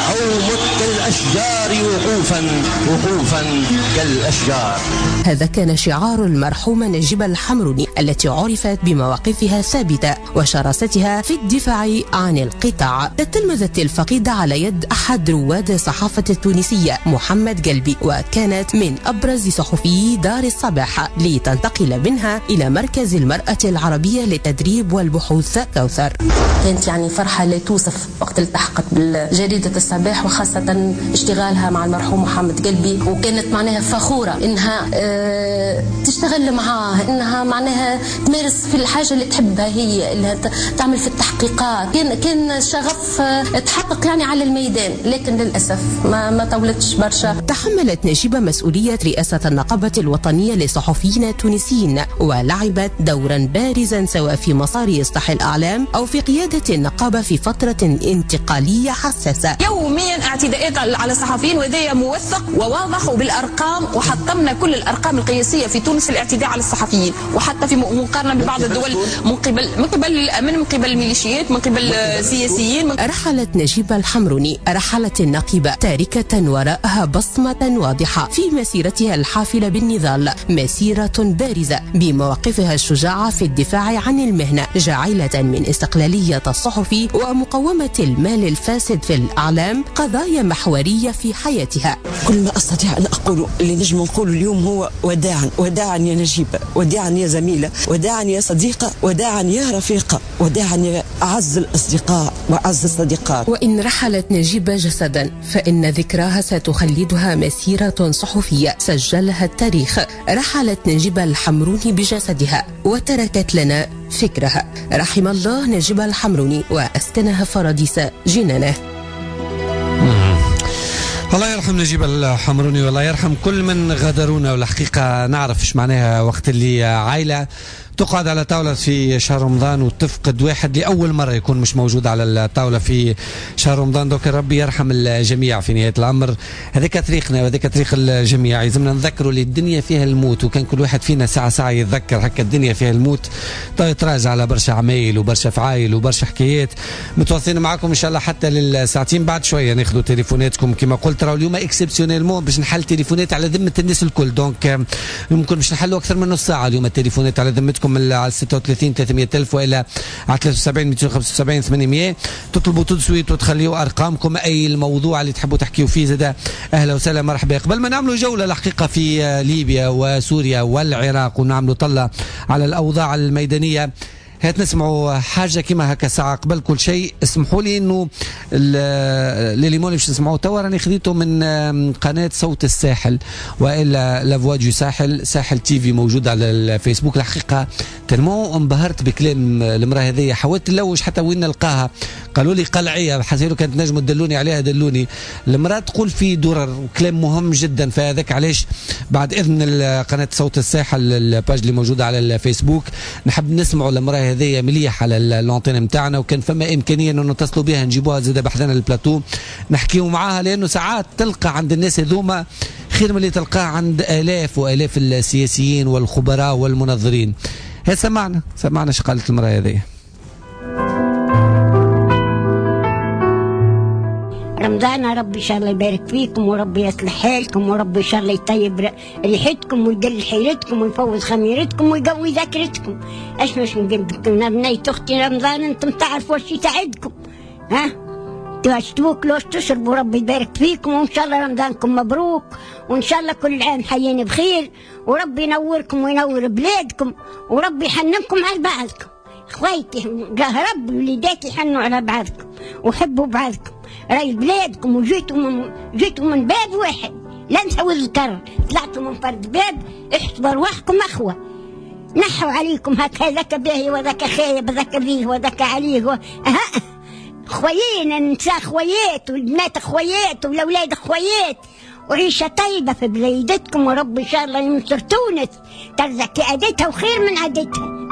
أو مت كالأشجار وقوفا كالأشجار. هذا كان شعار المرحومة نجيبة الحمروني التي عرفت بمواقفها الثابتة وشراستها في الدفاع عن القطاع. تتلمذت الفقيدة على يد أحد رواد الصحافة التونسية محمد قلبي، وكانت من أبرز صحفي دار الصباح، لتنتقل منها إلى مركز المرأة العربية للتدريب والبحوث كوثر. كانت يعني فرحة لا توصف وقت التحقت بالجريدة الصباح، وخاصة اشتغالها مع المرحوم محمد قلبي، وكانت معناها فخورة إنها تشتغل معاه، إنها معناها تمارس في الحاجة اللي تحبها هي، إنها تعمل في التحقيقات. كان شغف تحقق يعني على الميدان، لكن للأسف ما طولتش برشا. تحملت نجيبة مسؤولية رئاسة النقابة الوطنية للصحفيين التونسيين، ولعبت دورا بارزا سواء في مسار إصلاح الأعلام أو في قيادة النقابة في فترة انتقالية حساسة. يوميا اعتداءات على الصحفيين، وهذا موثق وواضح وبالأرقام، وحطمنا كل الأرقام القياسية في تونس في الاعتداء على الصحفيين، وحتى في مقارنة ببعض الدول من قبل الأمن، من قبل الميليشيات، من قبل السياسيين. رحلت نجيبة الحمروني، رحلت النقيبة تاركة وراءها بصمة واضحة في مسيرتها الحافلة بالنضال، مسيرة بارزة بمواقفها الشجاعة في الدفاع عن المهنة، جاعلة من استقلالية الصحفي ومقاومة المال الفاسد في الأعلام قضايا محورية في حياتها. كل ما أستطيع أن أقول اللي نجم نقول اليوم هو وداعا يا نجيبة، وداعا يا زميلة، وداعا يا صديقة، وداعا يا رفيقة، وداعا يا أعز الأصدقاء وأعز الصديقات. وإن رحلت نجيبة جسدا فإن ذكراها ستخلدها مسيرة صحفية سجلها التاريخ. رحلت نجيبة الحمروني بجسدها وتركت لنا فكرها. رحم الله نجيبة الحمروني وأسكنها فراديس جنانه. الله يرحم نجيبة الحمروني والله يرحم كل من غادرونا. والحقيقة نعرف ايش معناها وقت اللي عائلة تقعد على طاولة في شهر رمضان وتفقد واحد لأول مرة يكون مش موجود على الطاولة في شهر رمضان. دوك ربي يرحم الجميع في نهاية الأمر. هذاك تاريخنا وهذاك تاريخ الجميع. يلزمنا نذكروا اللي الدنيا فيها الموت، وكان كل واحد فينا ساعة يتذكر هكا الدنيا فيها الموت. يتراجع على برشا عمايل وبرشا فعايل وبرشا حكايات. متواصلين معكم إن شاء الله حتى للساعتين بعد شوية ناخذوا تليفوناتكم كما قلت. راهو اليوم اكسبسيونيلمون باش نحل تليفونات على ذمة الناس الكل، دونك ممكن باش نحلوا أكثر من نص ساعة اليوم التليفونات على ذمتكم على 36 300 ألف وإلى على 73 275 800. تطلبوا تدسويت وتخليوا أرقامكم، أي الموضوع اللي تحبوا تحكيوا فيه زاد أهلا وسهلا مرحبا. قبل ما نعملوا جولة الحقيقة في ليبيا وسوريا والعراق ونعملوا طلة على الأوضاع الميدانية، هات نسمعوا حاجة كما هكا ساعة. قبل كل شيء اسمحوا لي انه اللي باش نسمعوه توا راني خذيته من قناة صوت الساحل والا لافوا دو ساحل، ساحل تي في موجود على الفيسبوك. الحقيقة تلمو انبهرت بكلام المرأة هذه، حاولت نلوج حتى وين نلقاها، قالوا لي قلعية، حسيتوا كانت نجموا تدلوني عليها دلوني. المرأة تقول في درر وكلام مهم جدا، فهذاك علاش بعد اذن قناة صوت الساحل الباج اللي موجودة على الفيسبوك نحب نسمعوا المرأة هذه مليح على اللونتين نتاعنا، وكان فما امكانيه انه نتصلوا بها نجيبوها زاده بحذنا البلاتو نحكيو معاها، لانه ساعات تلقى عند الناس هذوما خير من اللي تلقاه عند الاف والاف السياسيين والخبراء والمنظرين. هي سمعنا ايش قالت المراه هذه. رمضان ربي ان شاء الله يبارك فيكم، وربي يصلح حالكم، وربي ان شاء الله يطيب ريحتكم ويقل حيلتكم ويفوز خميرتكم ويقوي ذاكرتكم. اش باش نقول لكم بنيت اختي رمضان انتم تعرفوا واش يساعدكم، ها واش توكلوا واش تشربوا. ربي يبارك فيكم، وان شاء الله رمضانكم مبروك، وان شاء الله كل عام حيين بخير، وربي ينوركم وينور بلادكم، وربي يحننكم على بعضكم. خويتي راه رب وليداتي يحنوا على بعضكم وحبوا بعضكم. راي بلادكم وجيتوا من باب واحد، لا نسوي الكر، طلعتوا من فرد باب، احسبوا رواحكم اخوه. نحوا عليكم هكا، ذاك باهي وذاك خايب، ذاك بيه وذاك عليه خويين، النساء خويات والبنات خويات والاولاد خويات، وعيشه طيبه في بلادتكم، ورب ان شاء الله ينصر تونس ترزق عادتها وخير من عادتها.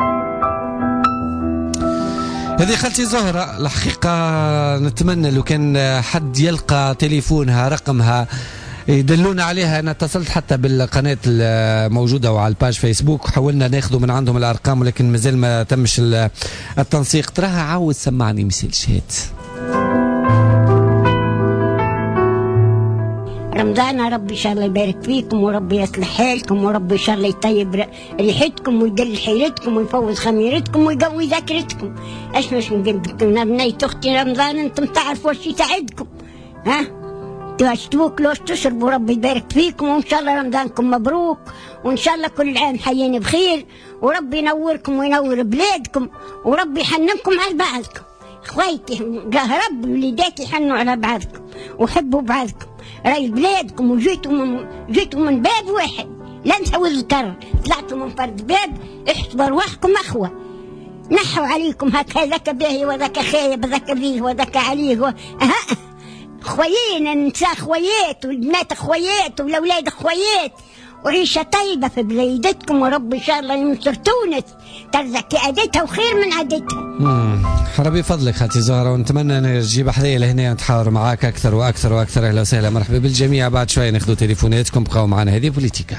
هذه خالتي زهرة. الحقيقة نتمنى لو كان حد يلقى تليفونها رقمها يدلونا عليها. أنا اتصلت حتى بالقناة الموجودة وعلى الباج فيسبوك، حاولنا ناخذوا من عندهم الأرقام ولكن مازال ما تمش التنسيق. تراها عاود سمعني مسيل شهاد. رمضان ربي ان شاء الله يبارك فيكم وربي يصلح حالكم وربي ان شاء الله يطيب ريحتكم ويقلل حيلتكم ويفوز خميرتكم ويقوي ذاكرتكم. اش مش نقول لكم بنيت اختي رمضان انتم تعرفوا وش يساعدكم، ها تاكلوا تشربوا ربي يبارك فيكم وان شاء الله رمضانكم مبروك وان شاء الله كل عام حيين بخير وربي ينوركم وينور بلادكم وربي يحننكم على بعضكم. اخويتي ربي وليداتي يحنوا على بعضكم وحبوا بعضكم، راي بلادكم وجيتوا من باب واحد لا نسوي الكر، طلعتوا من فرد باب احسبوا ارواحكم اخوه، نحوا عليكم هكا ذاك باهي وذاك خايب ذاك بيه وذاك عليه خويين النساء خويات والبنات خويات والاولاد خويات وعيشه طيبه في بلادتكم ورب ان شاء الله ينصر تونس ترزق عادتها وخير من عادتها. ربي فضلك خالتي زهره ونتمنى ان نجيب حذايا لهنا نتحاور معاك اكثر واكثر واكثر. اهلا وسهلا مرحبا بالجميع. بعد شويه ناخذوا تليفوناتكم، بقاو معنا. هذه بوليتيكا.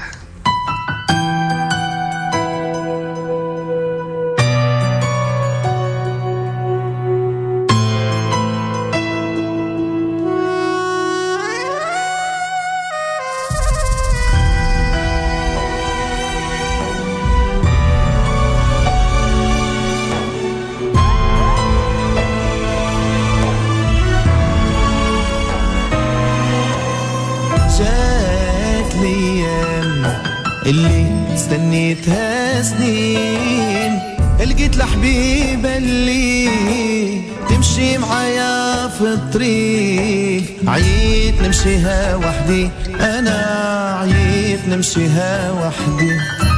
اللي استنيتها سنين لقيت الحبيبة اللي تمشي معايا في الطريق، عييت نمشيها وحدي أنا عييت نمشيها وحدي.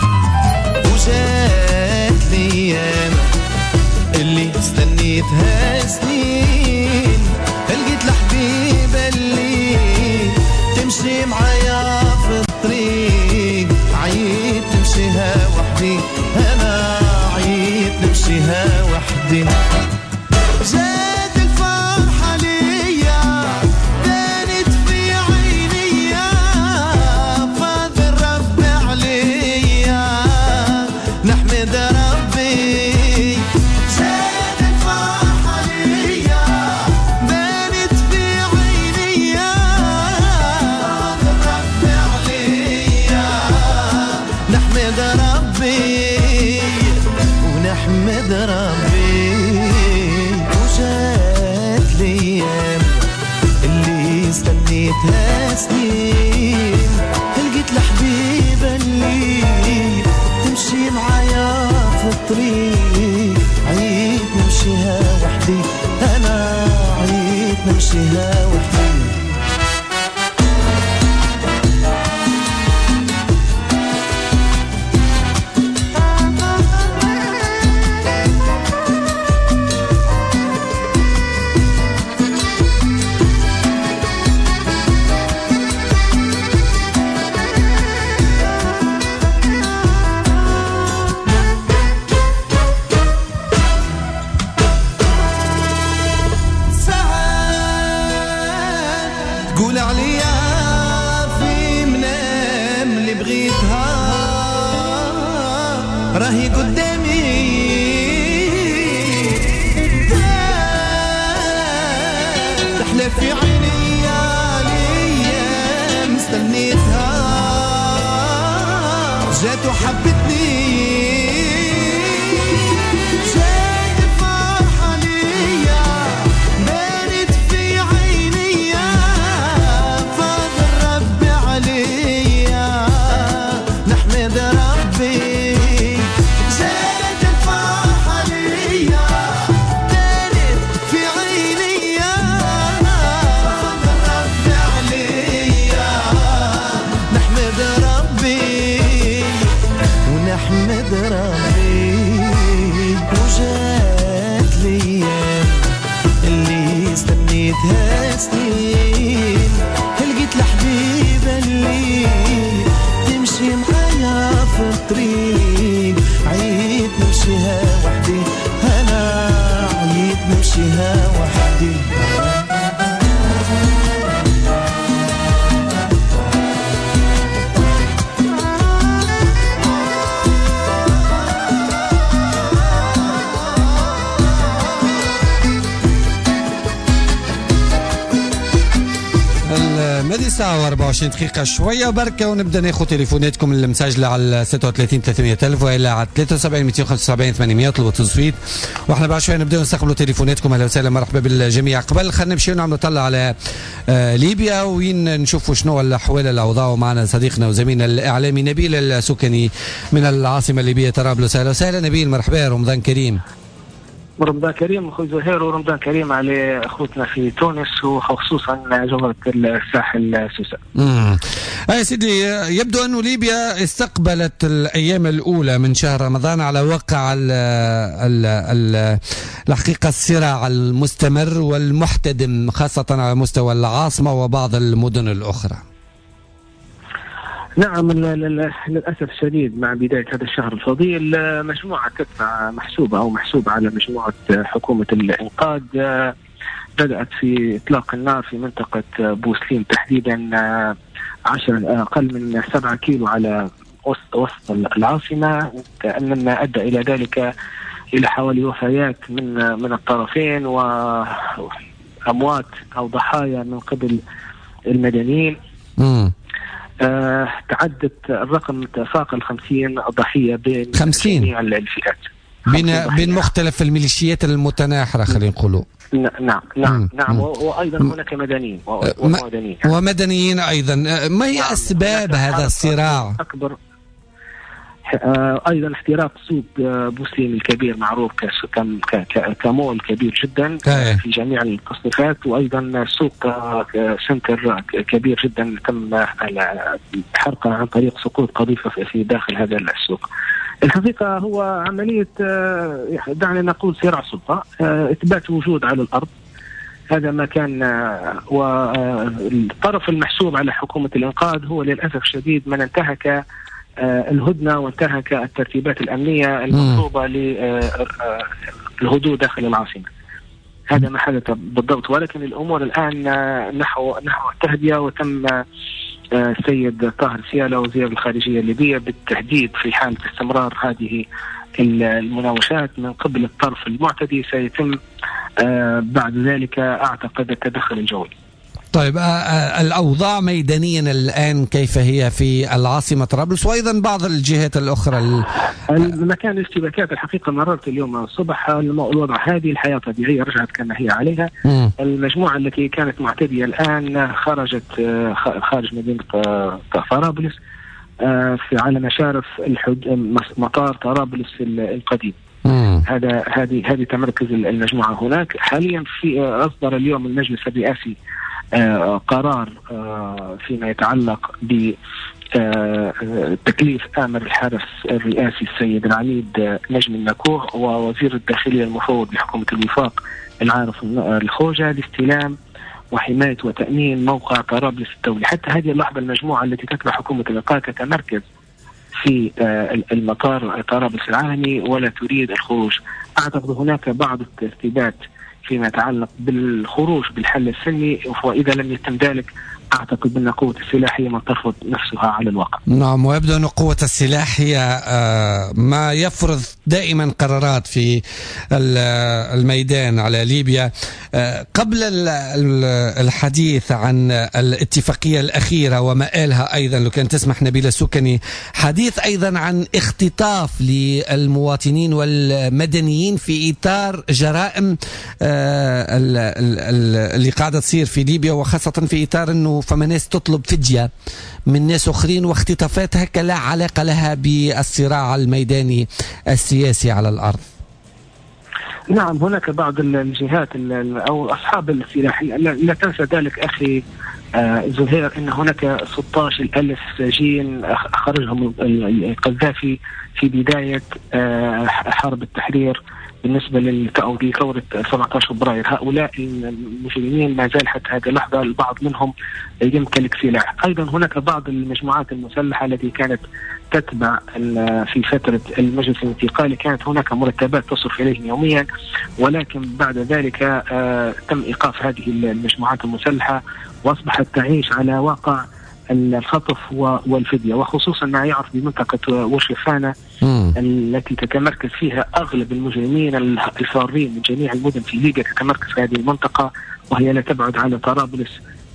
وجات الأيام اللي استنيتها سنين لقيت الحبيبة اللي تمشي معايا في الطريق، عييت نمشيها وحدي أنا عييت نمشيها وحدي. جات الفرحة ليا بانت في عينيا فاض الرب عليا نحمد ربي. جات الفرحة ليا بانت في عينيا فاض الرب عليا نحمد ربي ونحمد ربي. وجات الأيام اللي استنيتها سنين لقيت الحبيبة اللي تمشي معايا في الطريق، عييت نمشيها وحدي أنا عييت نمشيها وحدي. تقول عليا في منام اللي بغيتها راهي قدامي، تحلى في عيني عليا مستنيتها جات وحبتني. نحمد ربي. وجات الأيام اللي استنيتها سنين لقيت الحبيبة اللي تمشي معايا في الطريق، عييت نمشيها وحدي أنا عييت نمشيها وحدي. هذه الساعة 24 دقيقة شوية بركة، ونبدأ ناخذ تليفوناتكم المسجلة على 36 300 ألف وإلا على 73 275 800 طلبوا التصويت، واحنا بعد شوية نبدأ نستقبلوا تليفوناتكم. أهلا وسهلا مرحبا بالجميع. قبل خلينا نمشي ونعمل طلع على ليبيا وين نشوفوا شنو الأحوال الأوضاع، ومعنا صديقنا وزميلنا الإعلامي نبيل السكني من العاصمة الليبية طرابلس. أهلا وسهلا نبيل، مرحبا، رمضان كريم. رمضان كريم اخوي زهير، ورمضان كريم على اخوتنا في تونس وخصوصا جمهورية الساحل السوسة. يا سيدي، يبدو أن ليبيا استقبلت الأيام الأولى من شهر رمضان على وقع الحقيقة الصراع المستمر والمحتدم خاصة على مستوى العاصمة وبعض المدن الأخرى. نعم، للأسف الشديد مع بداية هذا الشهر الفضيل مجموعة تتبع محسوبة على مجموعة حكومة الإنقاذ بدأت في إطلاق النار في منطقة بوسليم تحديدا، أقل من 7 كيلو على وسط العاصمة، مما أدى إلى ذلك إلى حوالي وفيات من الطرفين وأموات أو ضحايا من قبل المدنيين. تعدت الرقم تفاق 50 ضحية بين جميع الفئات، بين مختلف الميليشيات المتناحرة خلينا نقولوا. نعم وأيضا هناك مدنيين ومدنيين أيضا. ما هي أسباب هذا الصراع؟ أكبر أيضا احتراق سوق بوسليم الكبير معروف كمول كبير جدا في جميع التصنيفات، وأيضا سوق سنتر كبير جدا تم حرقه عن طريق سقوط قذيفة في داخل هذا السوق. الحقيقة هو عملية دعنا نقول صراع سلطة، إثبات وجود على الأرض، هذا ما كان. والطرف المحسوب على حكومة الإنقاذ هو للأسف الشديد من انتهك الهدنة وانتهك الترتيبات الأمنية المطلوبة للهدوء داخل العاصمة. هذا ما حدث بالضبط، ولكن الأمور الآن نحو التهدئة، وتم السيد طاهر سيالة وزير الخارجية الليبية بالتهديد في حالة استمرار هذه المناوشات من قبل الطرف المعتدي سيتم بعد ذلك أعتقد التدخل الجوي. طيب، الأوضاع ميدانيا الآن كيف هي في العاصمة طرابلس وأيضا بعض الجهات الأخرى؟ المكان الاشتباكات الحقيقة مررت اليوم الصبح، الوضع هذه الحياة طبيعية رجعت كما هي عليها. المجموعة التي كانت معتدية الآن خرجت خارج مدينة طرابلس على مشارف مطار طرابلس القديم. هذه تمركز المجموعة هناك حاليا. في أصدر اليوم المجلس الرئاسي قرار فيما يتعلق بتكليف آمر الحرس الرئاسي السيد العميد نجم النكوه ووزير الداخلية المفوض لحكومة الوفاق العارف الخوجة لاستلام وحماية وتأمين موقع طرابلس الدولي. حتى هذه اللحظة المجموعة التي تتبع حكومة الإنقاذ تتمركز في المطار طرابلس العالمي ولا تريد الخروج. أعتقد هناك بعض الترتيبات فيما يتعلق بالخروج بالحل السلمي، وإذا لم يتم ذلك أعتقد أن قوة السلاح هي من تفرض نفسها على الواقع. نعم، ويبدو أن قوة السلاح هي ما يفرض دائما قرارات في الميدان على ليبيا. قبل الحديث عن الاتفاقية الأخيرة ومآلها أيضا، لو كان تسمح نبيل السكني، حديث أيضا عن اختطاف للمواطنين والمدنيين في إطار جرائم اللي قاعدة تصير في ليبيا، وخاصة في إطار أنه فما ناس تطلب فدية من ناس أخرين، واختطافات هكا لا علاقة لها بالصراع الميداني السياسي على الأرض. نعم، هناك بعض الجهات أو أصحاب السلاح، لا تنسى ذلك أخي زهير أن هناك 16,000 سجين خرجهم القذافي في بداية حرب التحرير بالنسبة لثورة 17 فبراير. هؤلاء المجرمين ما زال حتى هذه اللحظة البعض منهم يمتلك سلاح. أيضا هناك بعض المجموعات المسلحة التي كانت تتبع في فترة المجلس الانتقالي، كانت هناك مرتبات تصرف إليهم يوميا، ولكن بعد ذلك تم إيقاف هذه المجموعات المسلحة وأصبحت تعيش على واقع الخطف والفدية، وخصوصا ما يعرف بمنطقة ورشفانة التي تتمركز فيها أغلب المجرمين الفارين من جميع المدن في ليبيا، تتمركز في هذه المنطقة وهي لا تبعد عن طرابلس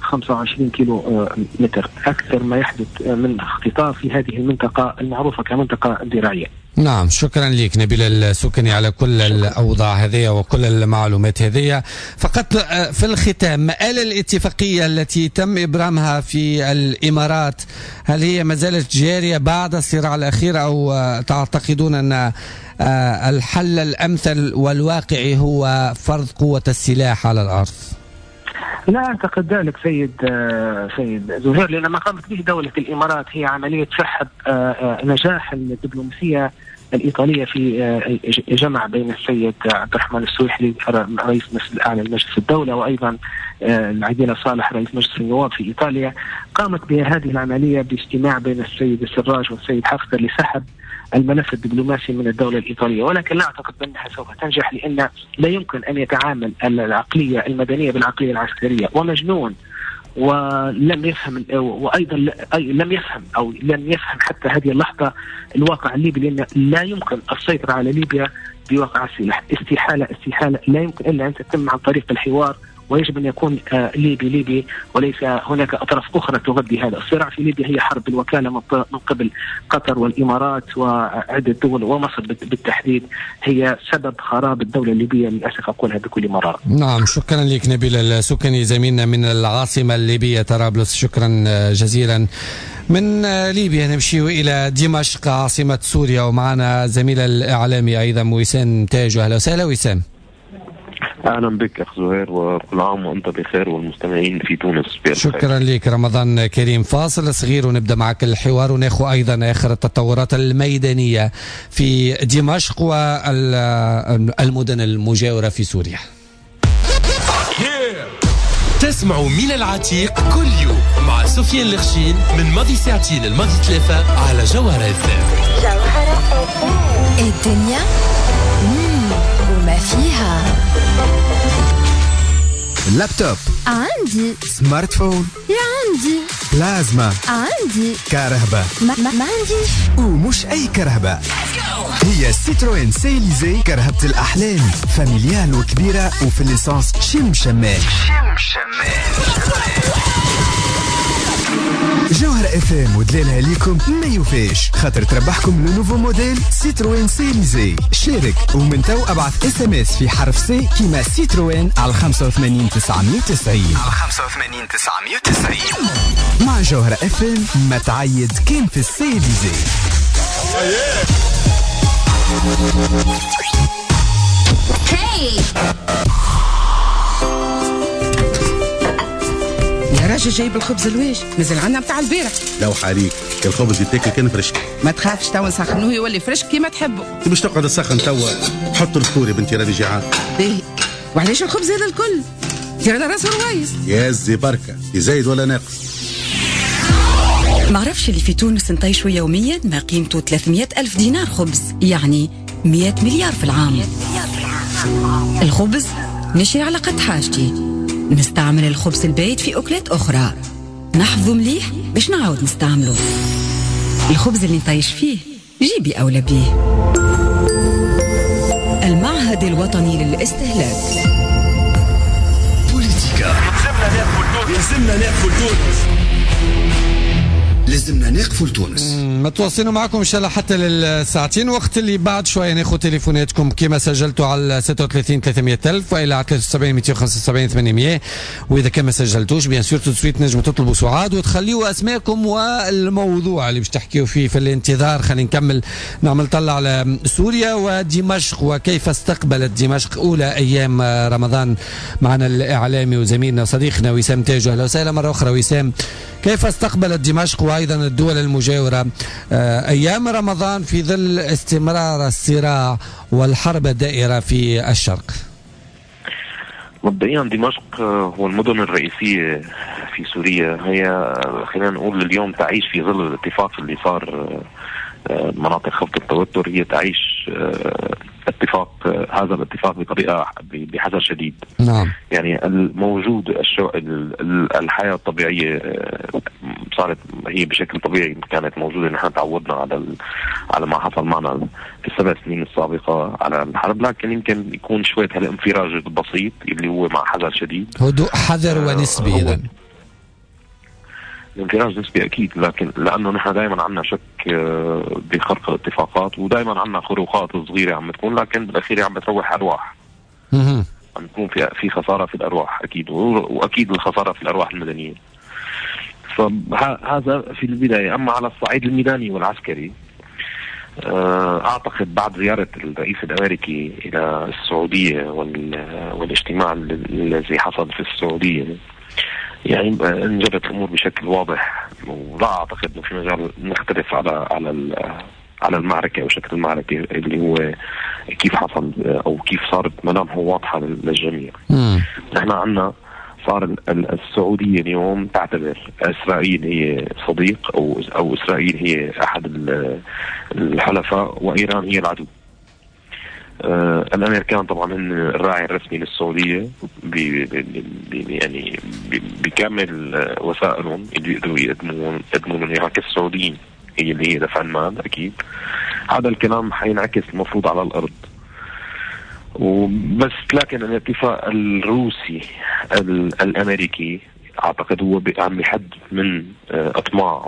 25 كيلو متر، أكثر ما يحدث من اختطاف في هذه المنطقة المعروفة كمنطقة زراعية. نعم، شكرا لك نبيل السكني على كل الأوضاع هذه وكل المعلومات هذه. فقط في الختام، مآل الاتفاقية التي تم إبرامها في الإمارات هل هي ما زالت جارية بعد الصراع الأخير، أو تعتقدون أن الحل الأمثل والواقعي هو فرض قوة السلاح على الأرض؟ لا أعتقد ذلك سيد زهير، لأن ما قامت به دولة الإمارات هي عملية سحب نجاح الدبلوماسية الإيطالية في جمع بين السيد عبد الرحمن السويحلي رئيس المجلس الأعلى لمجلس الدولة، وأيضا العديلة صالح رئيس مجلس النواب في إيطاليا. قامت بهذه العملية باجتماع بين السيد السراج والسيد حفتر لسحب الملف الدبلوماسي من الدولة الإيطالية، ولكن لا أعتقد بأنها سوف تنجح، لأن لا يمكن أن يتعامل العقلية المدنية بالعقلية العسكرية، ومجنون ولم يفهم، وأيضا لم يفهم حتى هذه اللحظة الواقع الليبي، لأن لا يمكن السيطرة على ليبيا بواقع السلاح. استحالة لا يمكن إلا أن تتم عن طريق الحوار، ويجب أن يكون ليبي وليس هناك أطراف أخرى تغذي هذا الصراع. في ليبيا هي حرب الوكالة من قبل قطر والإمارات وعدة دول، ومصر بالتحديد هي سبب خراب الدولة الليبية، للأسف أقولها بكل مرارة. نعم، شكرا لك نبيل السكني زميلنا من العاصمة الليبية طرابلس، شكرا جزيلا. من ليبيا نمشي إلى دمشق عاصمة سوريا، ومعنا زميل الإعلامي أيضا وسام تاج. أهلا وسهلا وسام. أهلا بك أخ زهير، وكل عام وأنت بخير والمستمعين في تونس بخير. شكرا لك، رمضان كريم. فاصل صغير ونبدأ معك الحوار وناخذ أيضا آخر التطورات الميدانية في دمشق والمدن المجاورة في سوريا. تسمعوا من العتيق كل يوم مع سفيان الخشين من ماضي ساعتين الماضي 3 على جوهرة FM. الدنيا وما فيها. اللابتوب عندي، سمارت فون عندي، بلازما عندي، كهرباء ما عنديش. ومش أي كهرباء، هي سيتروين سيليزي كرهبة الأحلام، فاميليال وكبيرة وفي الليسانس شمشمان. جوهر FM ودلالها ليكم ما يوفاش، خاطر تربحكم لو نوفو موديل سيتروين سيليزي. شارك ومن تو ابعث SMS في حرف سي كيما سيتروين على 85 990 مع جوهر FM. ما تعيد كان في السيليزي. يا راجل جايب الخبز الواش مازال عنا بتاع البارح. لو حاليك الخبز يتاكل كان فريش. ما تخافش تو نسخنوه يولي فريش كيما تحبه. انت باش تقعد تسخن توا؟ حط الفطور يا بنتي راني جيعان. باهي، وعلاش الخبز هذا الكل؟ ترى راسه روايس. يا زي بركه، يزايد ولا ناقص؟ معرفش اللي في تونس نطيشوا يوميا ما قيمته 300,000 دينار خبز، يعني 100 مليار في العام. الخبز ماشي على قد حاجتي، نستعمل الخبز البايت في أكلات أخرى، نحفظه مليح باش نعاود نستعمله. الخبز اللي نطيش فيه جيبي أولى بيه. المعهد الوطني للاستهلاك. بوليتيكا. لازمنا نقفل تونس. متواصلين معكم ان شاء الله حتى للساعتين، وقت اللي بعد شويه ناخذ تليفوناتكم كما سجلتوا على 36 300,000 والى على 73 275 800. واذا كان ما سجلتوش بيان سور تو سويت نجموا تطلبوا سعاد وتخليوا اسماءكم والموضوع اللي باش تحكيوا فيه في الانتظار. خلينا نكمل نعمل طلع على سوريا ودمشق وكيف استقبلت دمشق اولى ايام رمضان. معنا الاعلامي وزميلنا وصديقنا وسام تاج. اهلا وسهلا مره اخرى وسام. كيف استقبلت دمشق وايضا الدول المجاوره ايام رمضان في ظل استمرار الصراع والحرب الدائره في الشرق؟ مبدئيا دمشق هو المدن الرئيسيه في سوريا، هي خلينا نقول اليوم تعيش في ظل الاتفاق اللي صار مناطق خفض التوتر، هي تعيش هذا الاتفاق بطريقه بحذر شديد. نعم. يعني الموجود الحياه الطبيعيه صارت هي بشكل طبيعي كانت موجوده، نحن تعودنا على ما حصل معنا في ال7 سنين السابقه على الحرب، لكن يمكن يكون شويه هالانفراج البسيط اللي هو مع حذر شديد، هدوء حذر ونسبي. اذا انفراج نسبي اكيد، لكن لانه نحن دائما عندنا شك بخرق الاتفاقات، ودائما عندنا خروقات صغيره عم تكون، لكن بالاخير عم بتروح ارواح. عم تكون في خساره في الارواح اكيد، واكيد الخساره في الارواح المدنيه. فهذا في البدايه. اما على الصعيد الميداني والعسكري، اعتقد بعد زياره الرئيس الامريكي الى السعوديه والاجتماع الذي حصل في السعوديه، يعني انجبت الامور بشكل واضح، ولا اعتقد انه في مجال نختلف على المعركه او شكل المعركه اللي هو كيف حصل او كيف صارت ملامحه واضحه للجميع. نحن عندنا صار السعوديه اليوم تعتبر اسرائيل هي صديق او اسرائيل هي احد الحلفاء، وايران هي العدو. الامريكان طبعا هن الراعي الرسمي للسعوديه يعني بكامل وسائلهم اللي يقدروا يقدمون اياها كالسعوديين، هي اللي هي دفع المال اكيد. هذا الكلام حينعكس المفروض على الارض. وبس لكن الاتفاق الروسي الامريكي اعتقد هو عم يحد من اطماع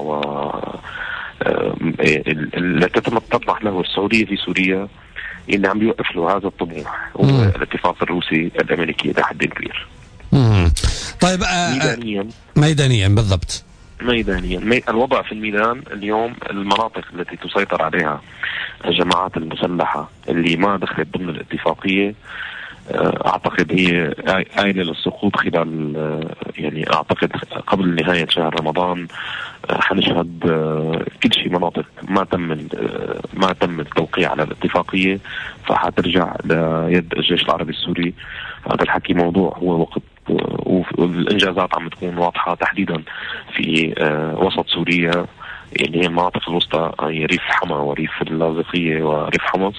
التي تطمح له السعوديه في سوريا، اللي عم يوقف له هذا الطموح هو الاتفاق الروسي الامريكي الى حد كبير. طيب ميدانيا بالضبط. ميدانيا الوضع في الميدان اليوم، المناطق التي تسيطر عليها الجماعات المسلحة اللي ما دخلت ضمن الاتفاقية اعتقد هي آيلة للسقوط خلال يعني اعتقد قبل نهاية شهر رمضان حنشهد كل شيء مناطق ما تم التوقيع على الاتفاقية فحترجع ليد الجيش العربي السوري. هذا الحكي موضوع هو وقت، والانجازات عم تكون واضحة تحديدا في وسط سوريا اللي هي المناطق الوسطى، هي ريف حما وريف اللاذقية وريف حمص.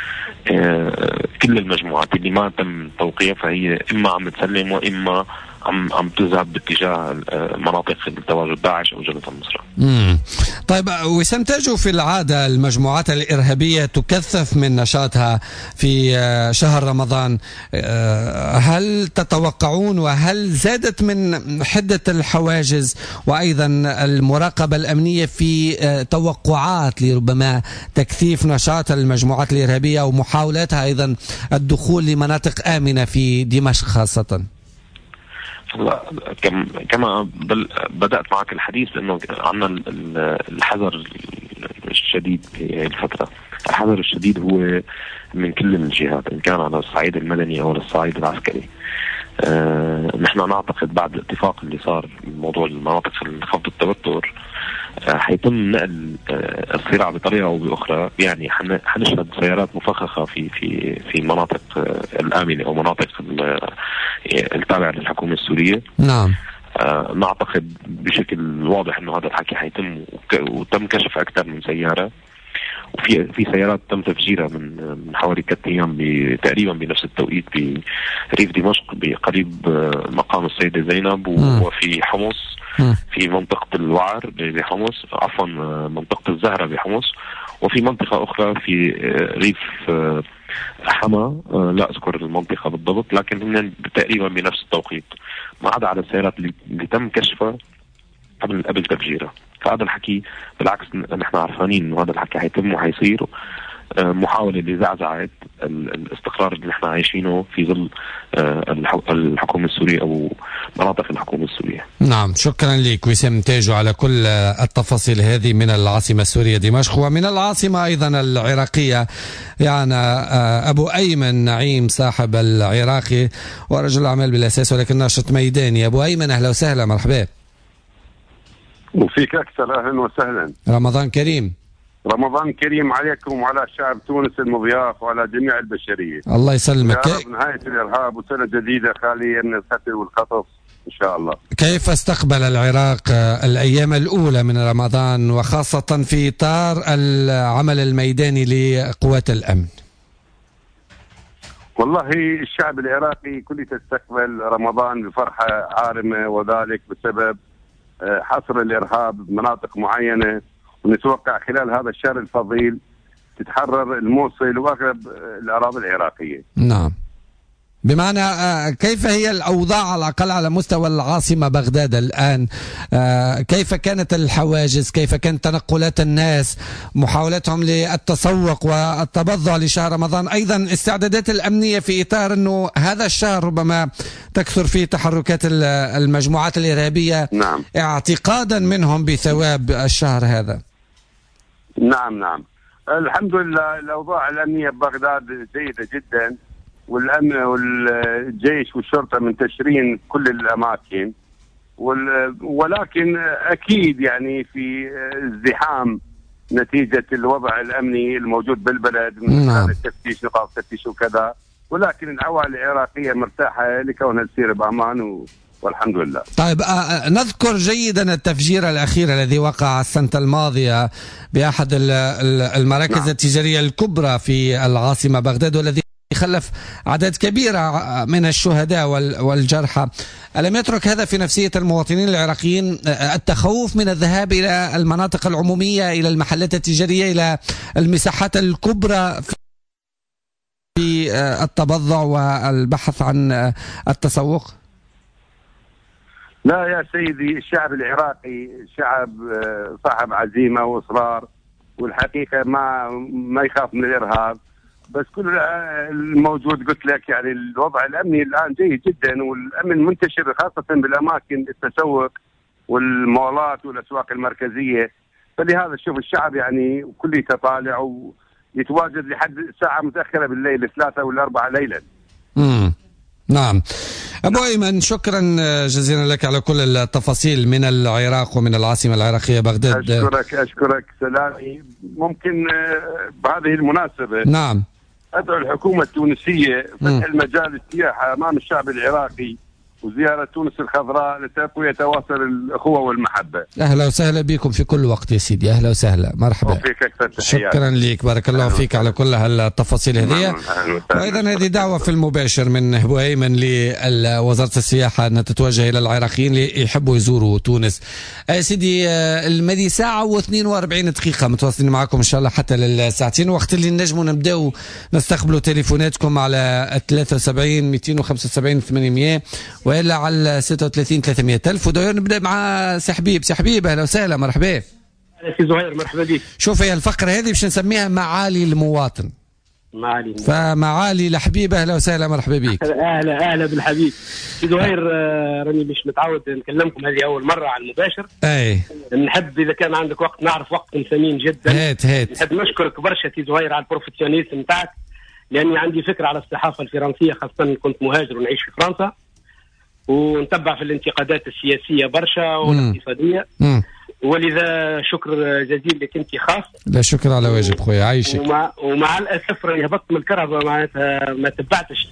كل المجموعات اللي ما تم توقيع فهي اما عم تسلم واما عم تذهب باتجاه مناطق التواجد داعش او جبهة النصرة. طيب وسام تاجو، في العادة المجموعات الإرهابية تكثف من نشاطها في شهر رمضان، هل تتوقعون وهل زادت من حدة الحواجز وأيضا المراقبة الأمنية في توقعات لربما تكثيف نشاط المجموعات الإرهابية ومحاولاتها أيضا الدخول لمناطق آمنة في دمشق خاصة؟ كما بدأت معك الحديث انه عندنا الحذر الشديد في هذه الفترة. الحذر الشديد هو من كل الجهات، ان كان على الصعيد المدني او على الصعيد العسكري. نحن نعتقد بعد الاتفاق اللي صار موضوع المناطق خفض التوتر حيتم نقل الصراع بطريقه او باخرى، يعني حنشهد سيارات مفخخه في المناطق الامنه او مناطق التابعه للحكومه السوريه. نعم. نعتقد بشكل واضح انه هذا الحكي حيتم، وتم كشف اكثر من سياره، وفي سيارات تم تفجيرها من حوالي 3 ايام تقريبا بنفس التوقيت بريف دمشق بقريب مقام السيدة زينب، وفي حمص في منطقة الوعر بحمص، عفوا منطقة الزهرة بحمص، وفي منطقة أخرى في ريف حما، لا أذكر المنطقة بالضبط، لكن هن تقريبا بنفس التوقيت، ما عدا على السيارات اللي تم كشفها قبل تفجيرها. فهذا الحكي بالعكس نحن عارفين انه هذا الحكي حيتم وحيصير محاولة لزعزعة الاستقرار اللي نحن عايشينه في ظل الحكومة السورية او مناطق الحكومة السورية. نعم، شكرا لك وسام تاجو على كل التفاصيل هذه من العاصمة السورية دمشق ومن العاصمة ايضا العراقية. يعني ابو ايمن نعيم صاحب العراقي ورجل اعمال بالاساس ولكن ناشط ميداني. ابو ايمن اهلا وسهلا، مرحبا. وفيك أكثر، أهلا وسهلا. رمضان كريم. رمضان كريم عليكم وعلى شعب تونس المضياف وعلى جميع البشرية. الله يسلمك. يا رب نهاية الإرهاب وسنة جديدة خالية من القتل والخطف إن شاء الله. كيف استقبل العراق الأيام الأولى من رمضان وخاصة في إطار العمل الميداني لقوات الأمن؟ والله الشعب العراقي كله تستقبل رمضان بفرحة عارمة، وذلك بسبب حصر الإرهاب بمناطق معينة، ونتوقع خلال هذا الشهر الفضيل تتحرر الموصل وأغلب الأراضي العراقية. نعم. بمعنى كيف هي الأوضاع على الأقل على مستوى العاصمة بغداد الآن؟ كيف كانت الحواجز؟ كيف كانت تنقلات الناس؟ محاولتهم للتسوق والتبضع لشهر رمضان؟ أيضا استعدادات الأمنية في إطار أنه هذا الشهر ربما تكثر فيه تحركات المجموعات الإرهابية. نعم. اعتقادا منهم بثواب الشهر هذا. نعم الحمد لله الأوضاع الأمنية ببغداد جيدة جدا، والأمن والجيش والشرطة منتشرين في كل الأماكن، ولكن أكيد يعني في ازدحام نتيجة الوضع الأمني الموجود بالبلد من التفتيش، نقاط التفتيش وكذا، ولكن العوائل العراقية مرتاحة لكونها تسير بأمان والحمد لله. طيب نذكر جيدا التفجير الأخير الذي وقع السنة الماضية بأحد المراكز التجارية الكبرى في العاصمة بغداد، والذي خلف عدد كبير من الشهداء والجرحى. ألم يترك هذا في نفسية المواطنين العراقيين التخوف من الذهاب إلى المناطق العمومية، إلى المحلات التجارية، إلى المساحات الكبرى في التبضع والبحث عن التسوق؟ لا يا سيدي، الشعب العراقي شعب صاحب عزيمة وإصرار، والحقيقة ما يخاف من الإرهاب. بس كل الموجود قلت لك يعني الوضع الأمني الآن جيد جدا، والأمن منتشر خاصة بالأماكن التسوق والمولات والأسواق المركزية. فلهذا شوف الشعب يعني كله يتطالع ويتواجد لحد ساعة متأخرة بالليل 3 ولا 4 ليلا. نعم. أبو أيمن، شكرا جزيلا لك على كل التفاصيل من العراق ومن العاصمة العراقية بغداد. أشكرك سلامي. ممكن بهذه المناسبة نعم أدعو الحكومة التونسية فتح المجال السياحة أمام الشعب العراقي وزيارة تونس الخضراء لتقوية تواصل الأخوة والمحبة. أهلا وسهلا بكم في كل وقت يا سيدي، أهلا وسهلا، مرحبا. شكرا لك، بارك الله فيك على كل هالتفاصيل هذه. وأيضا هذه دعوة في المباشر من أبو أيمن لوزارة السياحة أن تتوجه إلى العراقيين اللي يحبوا يزوروا تونس. سيدي المدي ساعة و42 دقيقة متواصلين معكم إن شاء الله حتى للساعتين، وقت اللي نجموا نبدأوا نستقبلوا تليفوناتكم على 73 275 800 وإلا على 36 300 ألف. ودايما نبدأ مع سحبيب. سحبيب أهلا وسهلا، مرحبا. سي زهير مرحبا بك. شوف هي الفقرة هذه باش نسميها معالي المواطن. معالي فمعالي الحبيب أهلا وسهلا، مرحبا بك. أهلا بالحبيب. سي زهير راني مش متعود نكلمكم هذه أول مرة على المباشر. أي نحب إذا كان عندك وقت، نعرف وقت ثمين جدا. هات نحب نشكرك برشا سي زهير على البروفيسيونيزم نتاعك، لأني عندي فكرة على الصحافة الفرنسية، خاصة كنت مهاجر ونعيش في فرنسا ونتبع في الانتقادات السياسية برشا والاقتصادية، ولذا شكر جزيل لك انت خاص. لا شكر على واجب خويا، عايشك. ومع الاسف راني هبطت من الكهرباء، معناتها ما تبعتش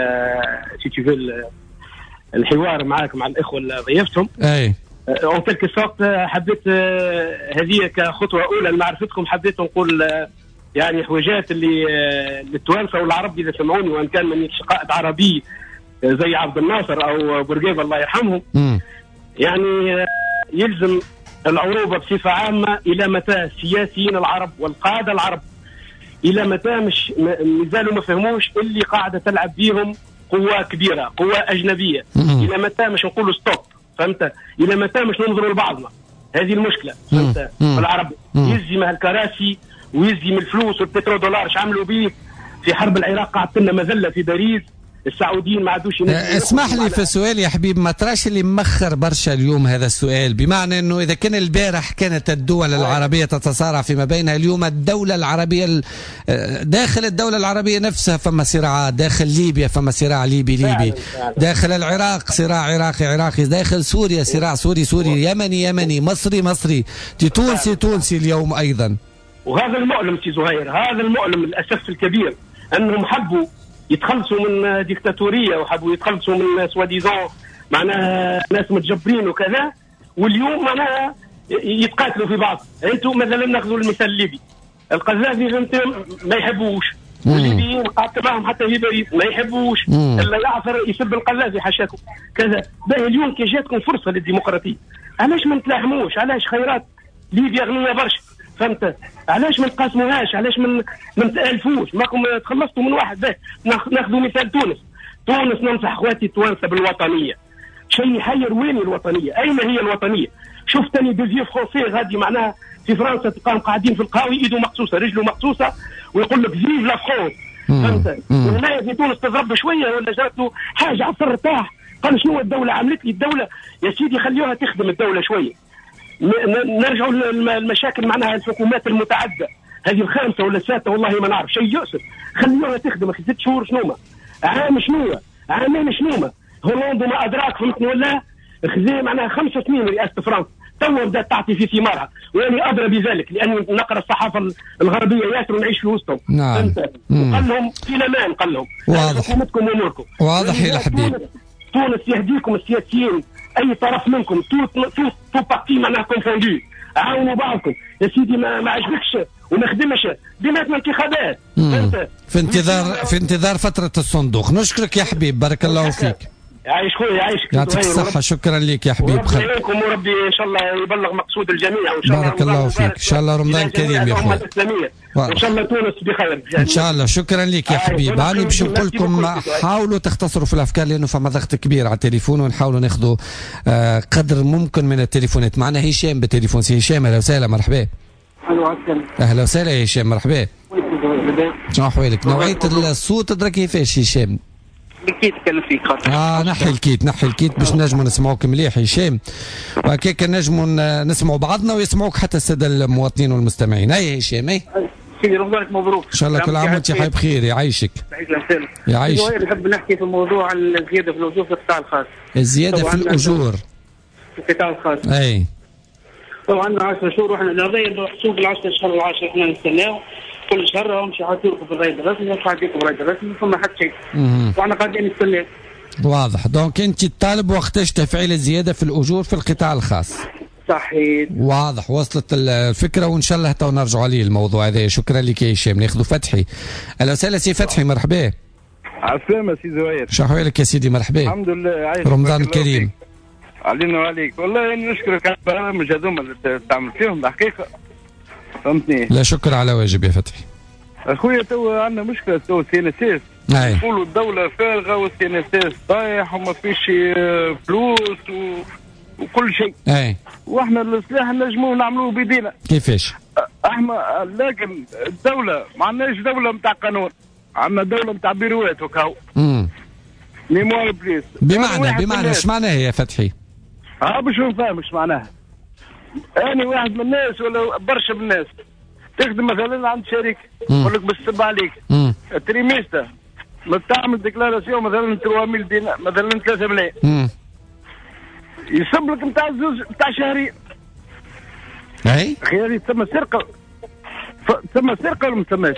الحوار معاك مع الاخوه اللي ضيفتهم. اي اون كلكو سورت حبيت هذه كخطوه اولى لمعرفتكم، حبيت نقول يعني حويجات اللي التوانسه والعرب اذا سمعوني، وان كان من شقائد عربي زي عبد الناصر او بورقيبه الله يرحمهم. يعني يلزم العروبه بصفه عامه الى متى السياسيين العرب والقاده العرب الى متى مش مازالوا ما فهموش اللي قاعده تلعب بيهم قوه كبيره، قوه اجنبيه. الى متى مش نقولوا ستوب، فهمت؟ الى متى مش ننظروا لبعضنا؟ هذه المشكله، فهمت؟ العرب يزي الكراسي ويزي من الفلوس والبترو دولار. ايش عملوا بيه في حرب العراق؟ قعدت لنا مذله في باريس، السعوديين ما عادوش. اسمح لي في السؤال يا حبيب، ما تراش اللي مخر برشا اليوم هذا السؤال؟ بمعنى انه اذا كان البارح كانت الدول العربيه تتصارع فيما بينها، اليوم الدوله العربيه داخل الدوله العربيه نفسها فما صراعات، داخل ليبيا فما صراع ليبي، داخل العراق صراع عراقي، داخل سوريا صراع سوري، يمني، مصري، تونسي اليوم ايضا. وهذا المؤلم سي زهير، هذا المؤلم للاسف الكبير، انهم حبوا يتخلصوا من ديكتاتوريه وحبوا يتخلصوا من سواديزون معناها ناس متجبرين وكذا، واليوم معناها يتقاتلوا في بعض. انتم مثلا ناخذوا المثال الليبي، القذافي ما يحبوش، والليبيين قعدت معهم حتى في باريس ما يحبوش، الا يعثر يسب القذافي حاشاكم كذا. باهي اليوم كي جاتكم فرصه للديمقراطيه، علاش ما نتلاحموش؟ علاش خيرات ليبيا غنيه برشا، فهمت؟ علاش ما نقاسموهاش؟ علاش ما نتالفوش؟ ماكم تخلصتوا من واحد. باهي ناخذوا مثال تونس ننصح اخواتي التوانسه بالوطنيه. شيء يحير وين الوطنيه؟ اين هي الوطنيه؟ شفتني دوزيو فرونسي غادي معناها في فرنسا تلقاهم قاعدين في القهاوي ايده مقصوصه رجله مقصوصه ويقول لك فيف لا فرونس. فهمت؟ وهنا في تونس تضرب شويه ولا جات له حاجه عصر ارتاح قال شنو الدوله عملت لي؟ الدوله يا سيدي خليوها تخدم الدوله شويه. نرجعوا للمشاكل معناها الحكومات المتعدده هذه الخامسه ولا السادسه والله ما نعرف شيء يؤسف. خليوها تخدم 6 شهور شنوما عام شنوما عامين شنوما هولندا ما ادراك فهمتني ولا خذي معناها 5 سنين رئاسه فرنسا تو بدات تعطي في ثمارها واني ادرى بذلك لاني نقرا الصحافه الغربيه ياسر ونعيش في وسطهم. نعم. وقال لهم في الامان قال لهم واضح حكومتكم واموركم واضح يا الحبيب. تونس يهديكم السياسيين اي طرف منكم تو بارتي معناها كونفوندي عاونوا بعضكم يا سيدي ما عجبكش وما خدمش بيناتنا انتخابات. في انتظار فتره الصندوق. نشكرك يا حبيب بارك الله فيك. يعيش خويا يعيشك يعطيك الصحة. شكرا لك يا حبيب. وربي يعينكم وربي ان شاء الله يبلغ مقصود الجميع وان شاء الله. بارك الله فيك. ان شاء الله رمضان كريم يا اخوي. ان شاء الله تونس بخير ان شاء الله. شكرا لك يا حبيب. هاني باش نقول لكم حاولوا تختصروا في الافكار لانه فما ضغط كبير على التليفون ونحاولوا ناخذوا قدر ممكن من التليفونات. معنا هشام بالتليفون. سي هشام اهلا وسهلا مرحبا. اهلا وسهلا يا هشام مرحبا. شنو احوالك؟ نوعية الصوت تدرك كيفاش هشام؟ الكيت كان فيك نحي الكيت باش نجموا نسمعوك مليح هشام وهكاك نجموا نسمعوا بعضنا ويسمعوك حتى الساده المواطنين والمستمعين. اي هشام اي سيدي رمضانك مبروك ان شاء الله. كل عام وانت حي بخير. يعيشك يعيشك. نحب نحكي في موضوع الزياده في الاجور في القطاع الخاص. الزياده في الاجور في القطاع الخاص. اي طبعا عندنا 10 شهور واحنا القضيه محسوب ال10 شهر العاشر احنا نستناو كل شهر هم يعطيوكم في الراتب الرسمي ويعطيوكم الراتب الرسمي ثم حتى شيء. واحنا قاعدين نستناو. واضح. دونك انت تطالب وقتاش تفعيل الزياده في الاجور في القطاع الخاص. صحيح. واضح. وصلت الفكره وان شاء الله تو نرجعوا عليه الموضوع هذا. شكرا لك يا هشام. ناخذوا فتحي. اهلا وسهلا سي فتحي مرحبا. عسلامة سي زهير. شو احوالك يا سيدي مرحبا. الحمد لله عايش. رمضان كريم علينا وعليك. والله يعني نشكرك على البرامج هذوما اللي تعمل فيهم الحقيقه فهمتني. لا شكر على واجب يا فتحي. اخويا تو عندنا مشكله تو سي ان اس اس. يقولوا الدوله فارغه والسي ان اس اس طايح وما فيش فلوس وكل شيء. واحنا السلاح نجموه نعملوه بيدينا. كيفاش؟ لكن الدوله ما عندناش دوله نتاع قانون. عندنا دوله نتاع بيروات وكاو. ميموار بليس. بمعنى ايش معناها يا فتحي؟ باش نفهم ايش معناها. انا واحد من الناس ولا برشا من الناس تخدم مثلا عند شركه يقول لك بالسب عليك التريميستا ما تعمل ديكلاراسيون مثلا 3000 دينار مثلا 3 ملايين يسب لك نتاع زوج نتاع شهرين. اخي هذه تسمى سرقه. تسمى سرقه ولا ما تسماش؟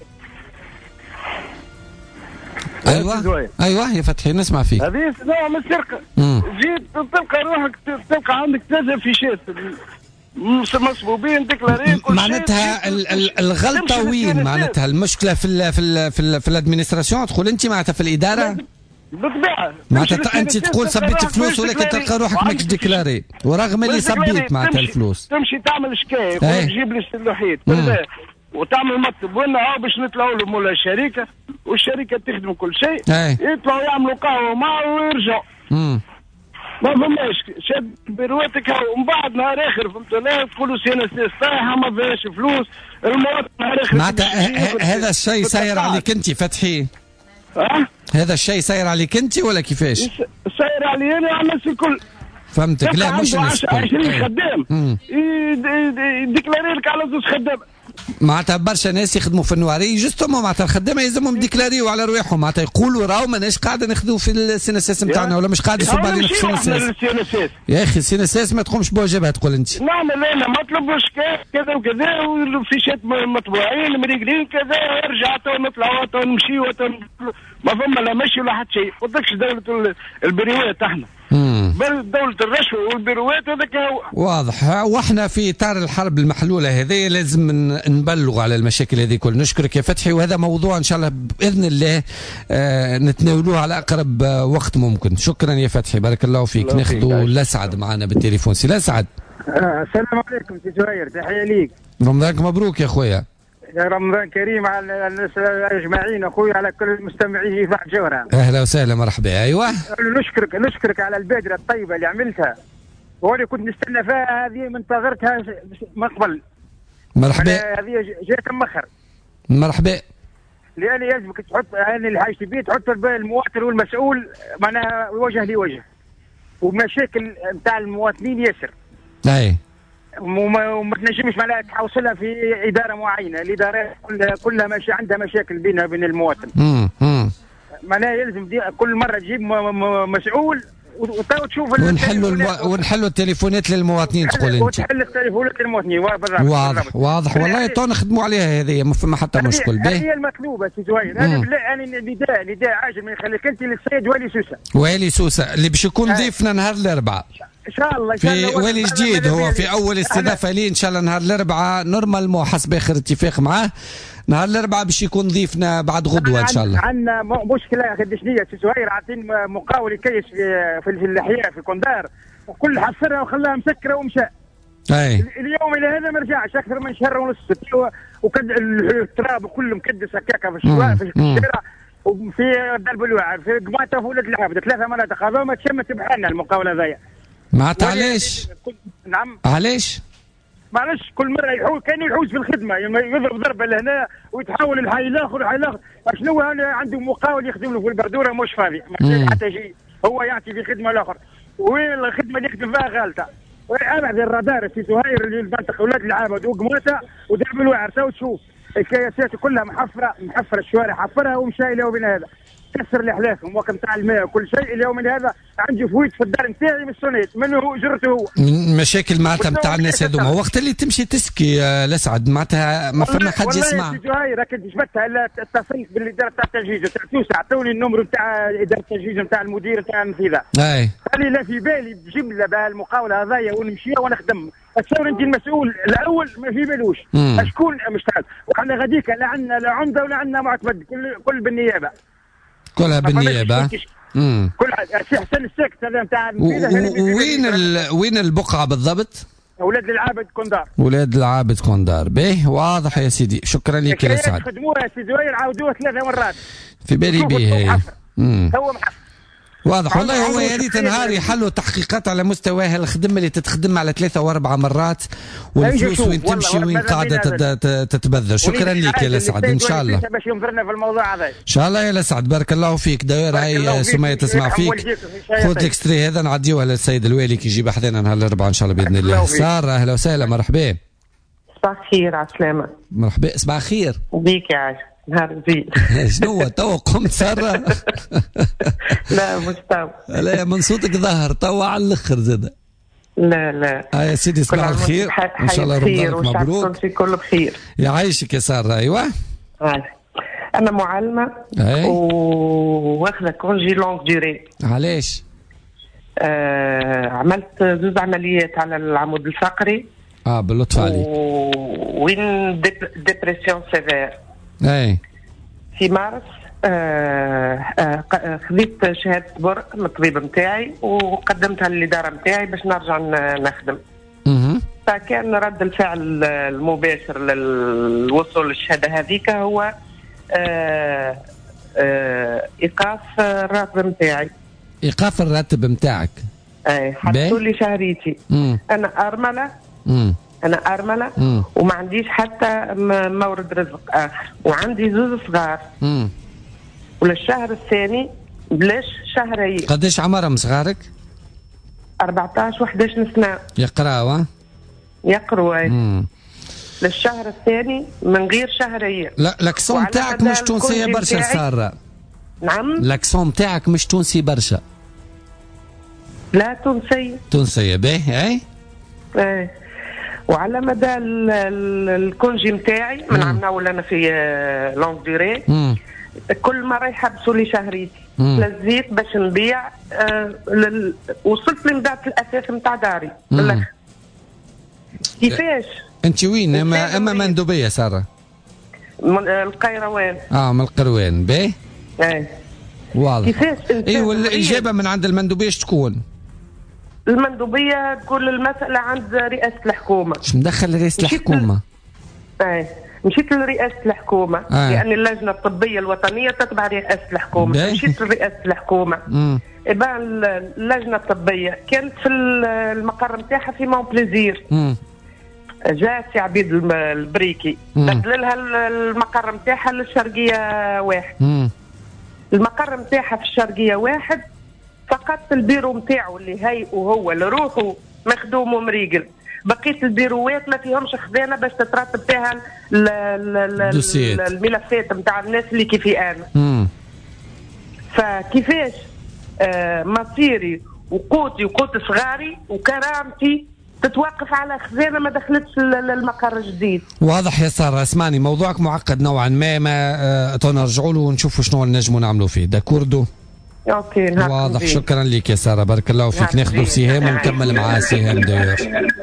ايوه يا فتحي نسمع فيك. هذه نوع من السرقه. جيت تلقى روحك تلقى عندك 3 فيشات مصبوبين ديكلارين كل شيء. معناتها الغلطه وين؟ معناتها المشكله في الادمنستراسيون تقول انت معناتها في الاداره؟ بالطبيعه. معناتها انت تقول صبيت فلوس ولكن تلقى روحك ماكش ديكلاري ورغم اللي صبيت معناتها الفلوس. تمشي تعمل شكايه يقول لك جيب لي اللوحيد وتعمل مكتب وانا باش نطلعوا له مولا الشركه والشركه تخدم كل شيء. يطلعوا يعملوا قهوه معه ويرجعوا. ما فماش شاد برواتك ومن بعد نهار اخر فهمت لا تقولوا سي ان اس صايحه ما فيهاش فلوس المواطن نهار اخر. معناتها هذا الشيء صاير عليك انت فتحي؟ هذا الشيء صاير عليك انت ولا كيفاش؟ صاير علي انا على الناس الكل. فهمتك. لا مش الناس الكل. 20 خدام يديكلاري لك على زوج خدام. معناتها برشا ناس يخدموا في النواري جوستومون معناتها الخدامه يلزمهم ديكلاريو على رواحهم معناتها يقولوا راهو ماناش قاعده ناخذوا في السي اس اس نتاعنا ولا مش قاعد يصب علينا في السي اس. يا اخي السي اس ما تقومش بواجبها تقول انت. نعم انا ما طلبوش كذا وكذا وفيشات مطبوعين مريقلين كذا ارجع تو نطلعوا تو نمشيوا ما فما لا مشي ولا حتى شيء. قلت لكش دوله البريوات احنا. دولة الرشوة والبيروات هذاك هو. واضح. واحنا في اطار الحرب المحلولة هذه لازم نبلغ على المشاكل هذه كل. نشكرك يا فتحي وهذا موضوع ان شاء الله باذن الله نتناولوه على اقرب وقت ممكن. شكرا يا فتحي بارك الله فيك. ناخذوا لسعد معنا بالتليفون. سي لسعد. السلام عليكم سي زهير تحية ليك. رمضانك مبروك يا خويا. يا رمضان كريم على الناس اجمعين اخوي، على كل المستمعين في جوهره. اهلا وسهلا مرحبا. ايوه نشكرك على البادره الطيبه اللي عملتها، وانا كنت نستنى فيها هذه، منتظرتها من قبل. مرحبا. هذه جات مخر. مرحبا. لان يلزمك تحط يعني الحاجه تبي تحط المواطن والمسؤول معناها وجه لوجه، ومشاكل نتاع المواطنين ياسر. اي. وما تنجمش معناها تحوصلها في اداره معينه، الادارات كلها ماشي عندها مشاكل بينها وبين المواطن. معناها يلزم كل مره تجيب مسؤول وتشوف ونحلوا التليفونات للمواطنين تقول انت. وتحل التليفونات للمواطنين. واضح والله تو نخدموا عليها هذه، ما فما حتى مشكل به. هي المطلوبه سي زهير. انا بالله يعني نداء عاجل ما يخليك انت للسيد والي سوسه اللي باش يكون ضيفنا نهار الاربعاء ان شاء الله. في والي جديد، هو في اول استضافه لي ان شاء الله نهار الاربعاء نورمالمون حسب اخر اتفاق معاه. نهار الاربعاء باش يكون ضيفنا بعد غدوه ان شاء الله. عندنا مشكله قداش نيه سي زهير، عاطين مقاول يكيس في الاحياء في كوندار، وكل حفرها وخلاها مسكره ومشى. اي اليوم الى هذا ما رجعش اكثر من شهر ونص، وكد التراب كله مكدس هكاكا في الشوارع في الشارع وفي درب الوعر في قماطه في ولاد العابد، 3 مناطق هذوما ما تشمت بحالنا المقاوله هذايا. معناتها علاش؟ نعم علاش؟ معلش كل مره كانه يحوز في الخدمه، يضرب ضربه لهنا ويتحول الحي الاخر. شنو انا عنده مقاول يخدم له في البردوره مش فاضي، حتى شيء هو يعطي في خدمه الاخر، وين الخدمه اللي يخدم فيها غالطه. ابعد الرادار في زهير اللي منطقه ولاد العابد وقماطه ودرب الوعر، تو تشوف الكياسات كلها محفره الشوارع، حفرها ومشى الى وبين هذا كسر الاحلافهم وقت نتاع الماء وكل شيء. اليوم من هذا عندي فويت في الدار نتاعي من السونيت منه هو جرته هو. مشاكل معناتها نتاع الناس هذوما، وقت اللي تمشي تسكي لسعد معناتها ما فما حد يسمع. والله يا هاي راك جبتها الا اتصلت بالاداره تاع التجهيز تاع توسع، عطوني النمر نتاع اداره التجهيز نتاع المدير نتاع النفيذه. اي قال لي لا في بالي بجمله بهالمقاوله هذايا ونمشي ونخدم. تصور انت المسؤول الاول ما في بالوش شكون مشتغل، وحنا غاديك لا عندنا لا عمده ولا عندنا معتمد، كل بالنيابه. كلها بالنيابه. كل سي حسن الساكت هذا نتاع وين البقعه بالضبط؟ ولاد العابد كوندار. ولاد العابد كوندار. باهي واضح يا سيدي، شكرا لك يا سعد. خدموها يا سي زهير عاودوها 3 مرات في بالي به. هو محفر واضح والله. هو يا ريت نهار يحلوا تحقيقات على مستوى الخدمه اللي تتخدم على 3 و4 مرات، والفلوس وين تمشي وين قاعده تتبذر. شكرا لك يا لسعد ان شاء الله. باش ينظرنا في الموضوع هذا ان شاء الله يا لسعد. بارك الله فيك. داير هاي سمية تسمع فيك. خذ الاكستري هذا نعديوه للسيد الوالي كي يجيب حذانا نهار الاربعاء ان شاء الله باذن الله. ساره اهلا وسهلا. مرحبا. صباح الخير. على السلامه. مرحبا. صباح الخير بيك يا عاش. نهار زين. شنو تو قمت ساره؟ لا مش تو. لا من صوتك ظهر تو على الاخر زاد. لا يا سيدي صباح الخير ان شاء الله. رمضانك مبروك. كله بخير. يعيشك يا ساره. ايوه انا معلمه واخذه كونجي لونغ ديوري. علاش؟ عملت 2 عمليات على العمود الفقري. باللطف عليك. وين ديبرسيون سيفير. اي في مارس خذيت شهاده برق من الطبيب نتاعي وقدمتها للاداره نتاعي باش نرجع نخدم. فكان رد الفعل المباشر للوصول للشهاده هذيك هو ايقاف الراتب نتاعي. ايقاف الراتب نتاعك؟ اي حطوا لي شهريتي. انا ارمله وما عنديش حتى مورد رزق اخر، وعندي 2 صغار. وللشهر الثاني بلاش شهريه. قداش عمرهم صغارك؟ 14 و11 سنه. يقراوا للشهر الثاني من غير شهريه. لا الاكسون تاعك مش تونسيه برشا ساره. نعم الاكسون تاعك مش تونسي برشا. لا تونسيه. باهي. اي وعلى مدى الكونجي نتاعي من عام اول انا في لونغ ديري كل مره يحبسوا لي شهريتي للزيت باش نبيع. وصلت لمدة الاساس نتاع داري. كيفاش؟ انت وين؟ اما مندوبيه ساره؟ من القيروان. من القيروان. باهي. واضح. كيفاش؟ ايوه الاجابه من عند المندوبيه تكون؟ المندوبيه تقول المساله عند رئاسه الحكومه. ايش مدخل رئاسه الحكومه؟ مشيت لرئاسة الحكومة لأن اللجنة الطبية الوطنية تتبع رئاسة الحكومة. مشيت لرئاسة الحكومة. إبان اللجنة الطبية كانت في المقر متاعها في مون بليزير. جاء سي عبيد البريكي بدل لها المقر متاعها للشرقية 1. المقر متاعها في الشرقية 1 فقط البيرو متاعه اللي هي وهو لروحه مخدوم ومريقل. بقيت البيروات ما فيهمش خزانه باش تترتب فيها الملفات نتاع الناس اللي كيفي انا. فكيفاش مصيري وقوتي وقوت صغاري وكرامتي تتوقف على خزانه ما دخلتش المقر الجديد؟ واضح يا ساره. اسمعني، موضوعك معقد نوعا ما تنرجعوا له ونشوفوا شنو نجموا نعملوا فيه. داكوردو؟ اوكي واضح. شكرا لك يا ساره، بارك الله فيك. ناخذ سهام ونكمل مع سهام داير.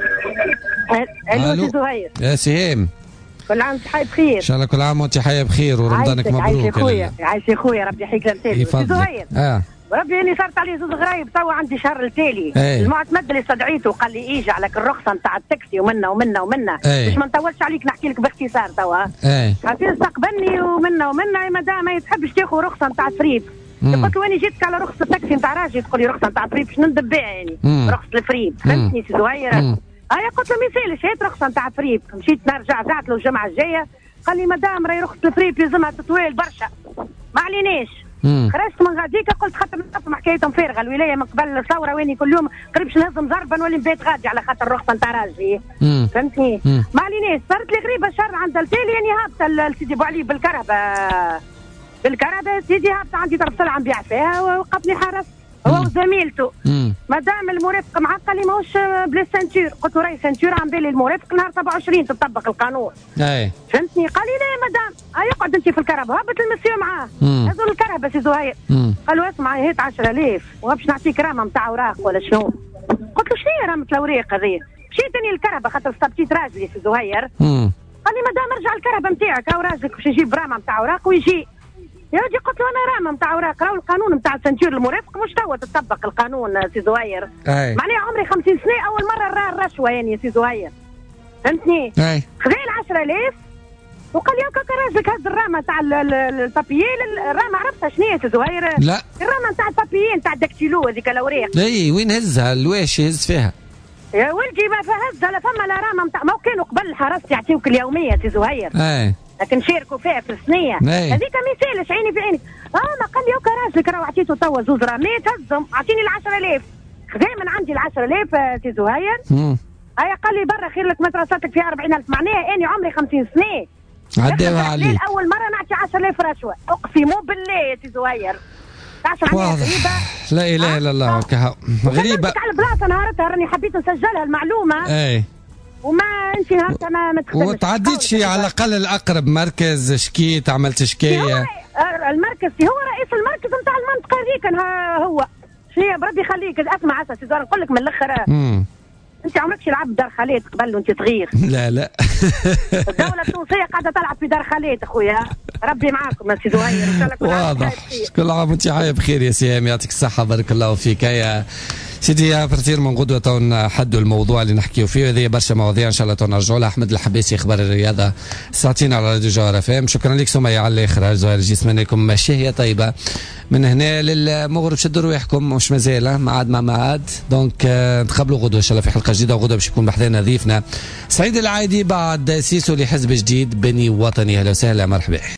الو زهير. يا سهام، كل عام وانت حي بخير. ان شاء الله كل عام وانت حي بخير ورمضانك مبروك. عايش يا خويا، عايش يا خويا، ربي يحييك لمثالي. زهير ربي اني صارت علي زوز غرايب توا عندي شهر التالي. المعتمد اللي استدعيته وقال لي اجي عليك الرخصه نتاع التاكسي ومنا ومنا ومنا باش ما نطولش عليك نحكي لك باختصار توا. عرفتي استقبلني ومنا ومنا مادام ما تحبش تاخذ رخصه نتاع فريب. قلت له انا جيتك على رخصه التاكسي نتاع راجل تقول لي رخصه نتاع فريب باش ندب بها يعني رخصه الفريب. فهمتني سي زهير؟ هيا قلت له ما يسالش هات رخصه نتاع فريب. مشيت نرجع زعت له الجمعه الجايه قال لي مدام راهي رخصه الفريب لازمها تطويل برشا ما عليناش. خرجت من غاديك قلت خاطر نفهم حكايتهم فارغه. الولايه من قبل الثوره واني كل يوم قريبش نهزم ضربه نولي نبات غادي على خاطر الرخصه نتاع راجلي. فهمتني؟ ما عليناش. صارت لي غريبه شهر عند التالي يعني هابطه لسيدي بو علي بالكرهبه سيدي هابطه عندي طرف سلعه نبيع فيها ووقفني حرس هو وزميلته. مادام المرافق معاه قال لي ماهوش بلا سانتور. قلت له راهي سانتور عم بالي المرافق نهار 27 تطبق القانون. فهمتني؟ قال لي لا يا مدام اقعد انت في الكرهبه. هبط المسيو معاه هذول الكرهبه سي زهير. قال له اسمع هات 10,000 وباش نعطيك رامه نتاع اوراق ولا شنو. قلت له شنو هي رامه الاوراق هذه؟ مشيت اني الكرهبه خاطر استبتيت راجلي سي زهير. قال لي مدام ارجع الكرهبه نتاعك او راجلك باش يجيب رامه نتاع اوراق ويجي. يا ودي قلت له انا رامه نتاع اوراق راهو القانون نتاع السنتور المرافق مش توا تطبق القانون سي زهير. معناها عمري 50 سنه اول مره نرى الرشوه يعني سي زهير. فهمتني؟ خذا 10,000 وقال لي هكا راجلك هز الرامه تاع البابيي. الرامه عرفتها شنو هي سي زهير؟ لا الرامه تاع البابيي نتاع الدكتيلو هذيك الاوراق. اي وين هزها؟ الواش يهز فيها؟ يا ولدي ما فهزها لا فما لا رامه نتاع ما كانوا قبل الحرس يعطيوك اليوميه سي زهير. لكن شاركوا فيها في السنيه هذيك ما يسالش عيني في عينك. ما قال لي هكا راجلك راه عطيته توا زوز رامات هزهم اعطيني 10,000. خذا من عندي 10,000 سي زهير. هيا قال لي برا خير لك ما ترصدك فيها 40,000. معناها اني عمري 50 سنه عداوها عليك اول مره نعطي 10,000 رشوه. اقسم بالله يا سي زهير. واضح. لا اله الا الله. غريبه على البلاصه نهارتها راني حبيت نسجلها المعلومه. وما انت نهارتها ما تخدمش وتعديتش على الاقل الاقرب مركز شكيت عملت شكايه. المركز هو رئيس المركز نتاع المنطقه هذيك هو شنو بربي يخليك اسمع اساس نقول لك من الاخر. انت عمرك لعبت دار خالات قبل وانت صغير؟ لا الدولة التونسية قاعدة تلعب في دار خالات اخويا. ربي معاكم يا سي زهير ان شاء الله. واضح. كل عام وانت حي بخير يا سهام، يعطيك الصحة بارك الله فيك. يا سيدي يا برتير من غدوة تو حدوا الموضوع اللي نحكيو فيه. هذه برشا مواضيع ان شاء الله نرجعوا لها. احمد الحباسي اخبار الرياضة ساعتين على راديو جوهر FM. شكرا لك سمية على الاخراج. زهير جسمنا لكم شهية طيبة من هنا للمغرب. شدوا رواحكم مش مازال معاد مع معاد. دونك نتقابلوا غدوة ان شاء الله في حلقة جديدة. وغدوة باش يكون بحذانا ضيفنا سعيد العايدي بعد سيسو لحزب جديد بني وطني. اهلا وسهلا مرحبا.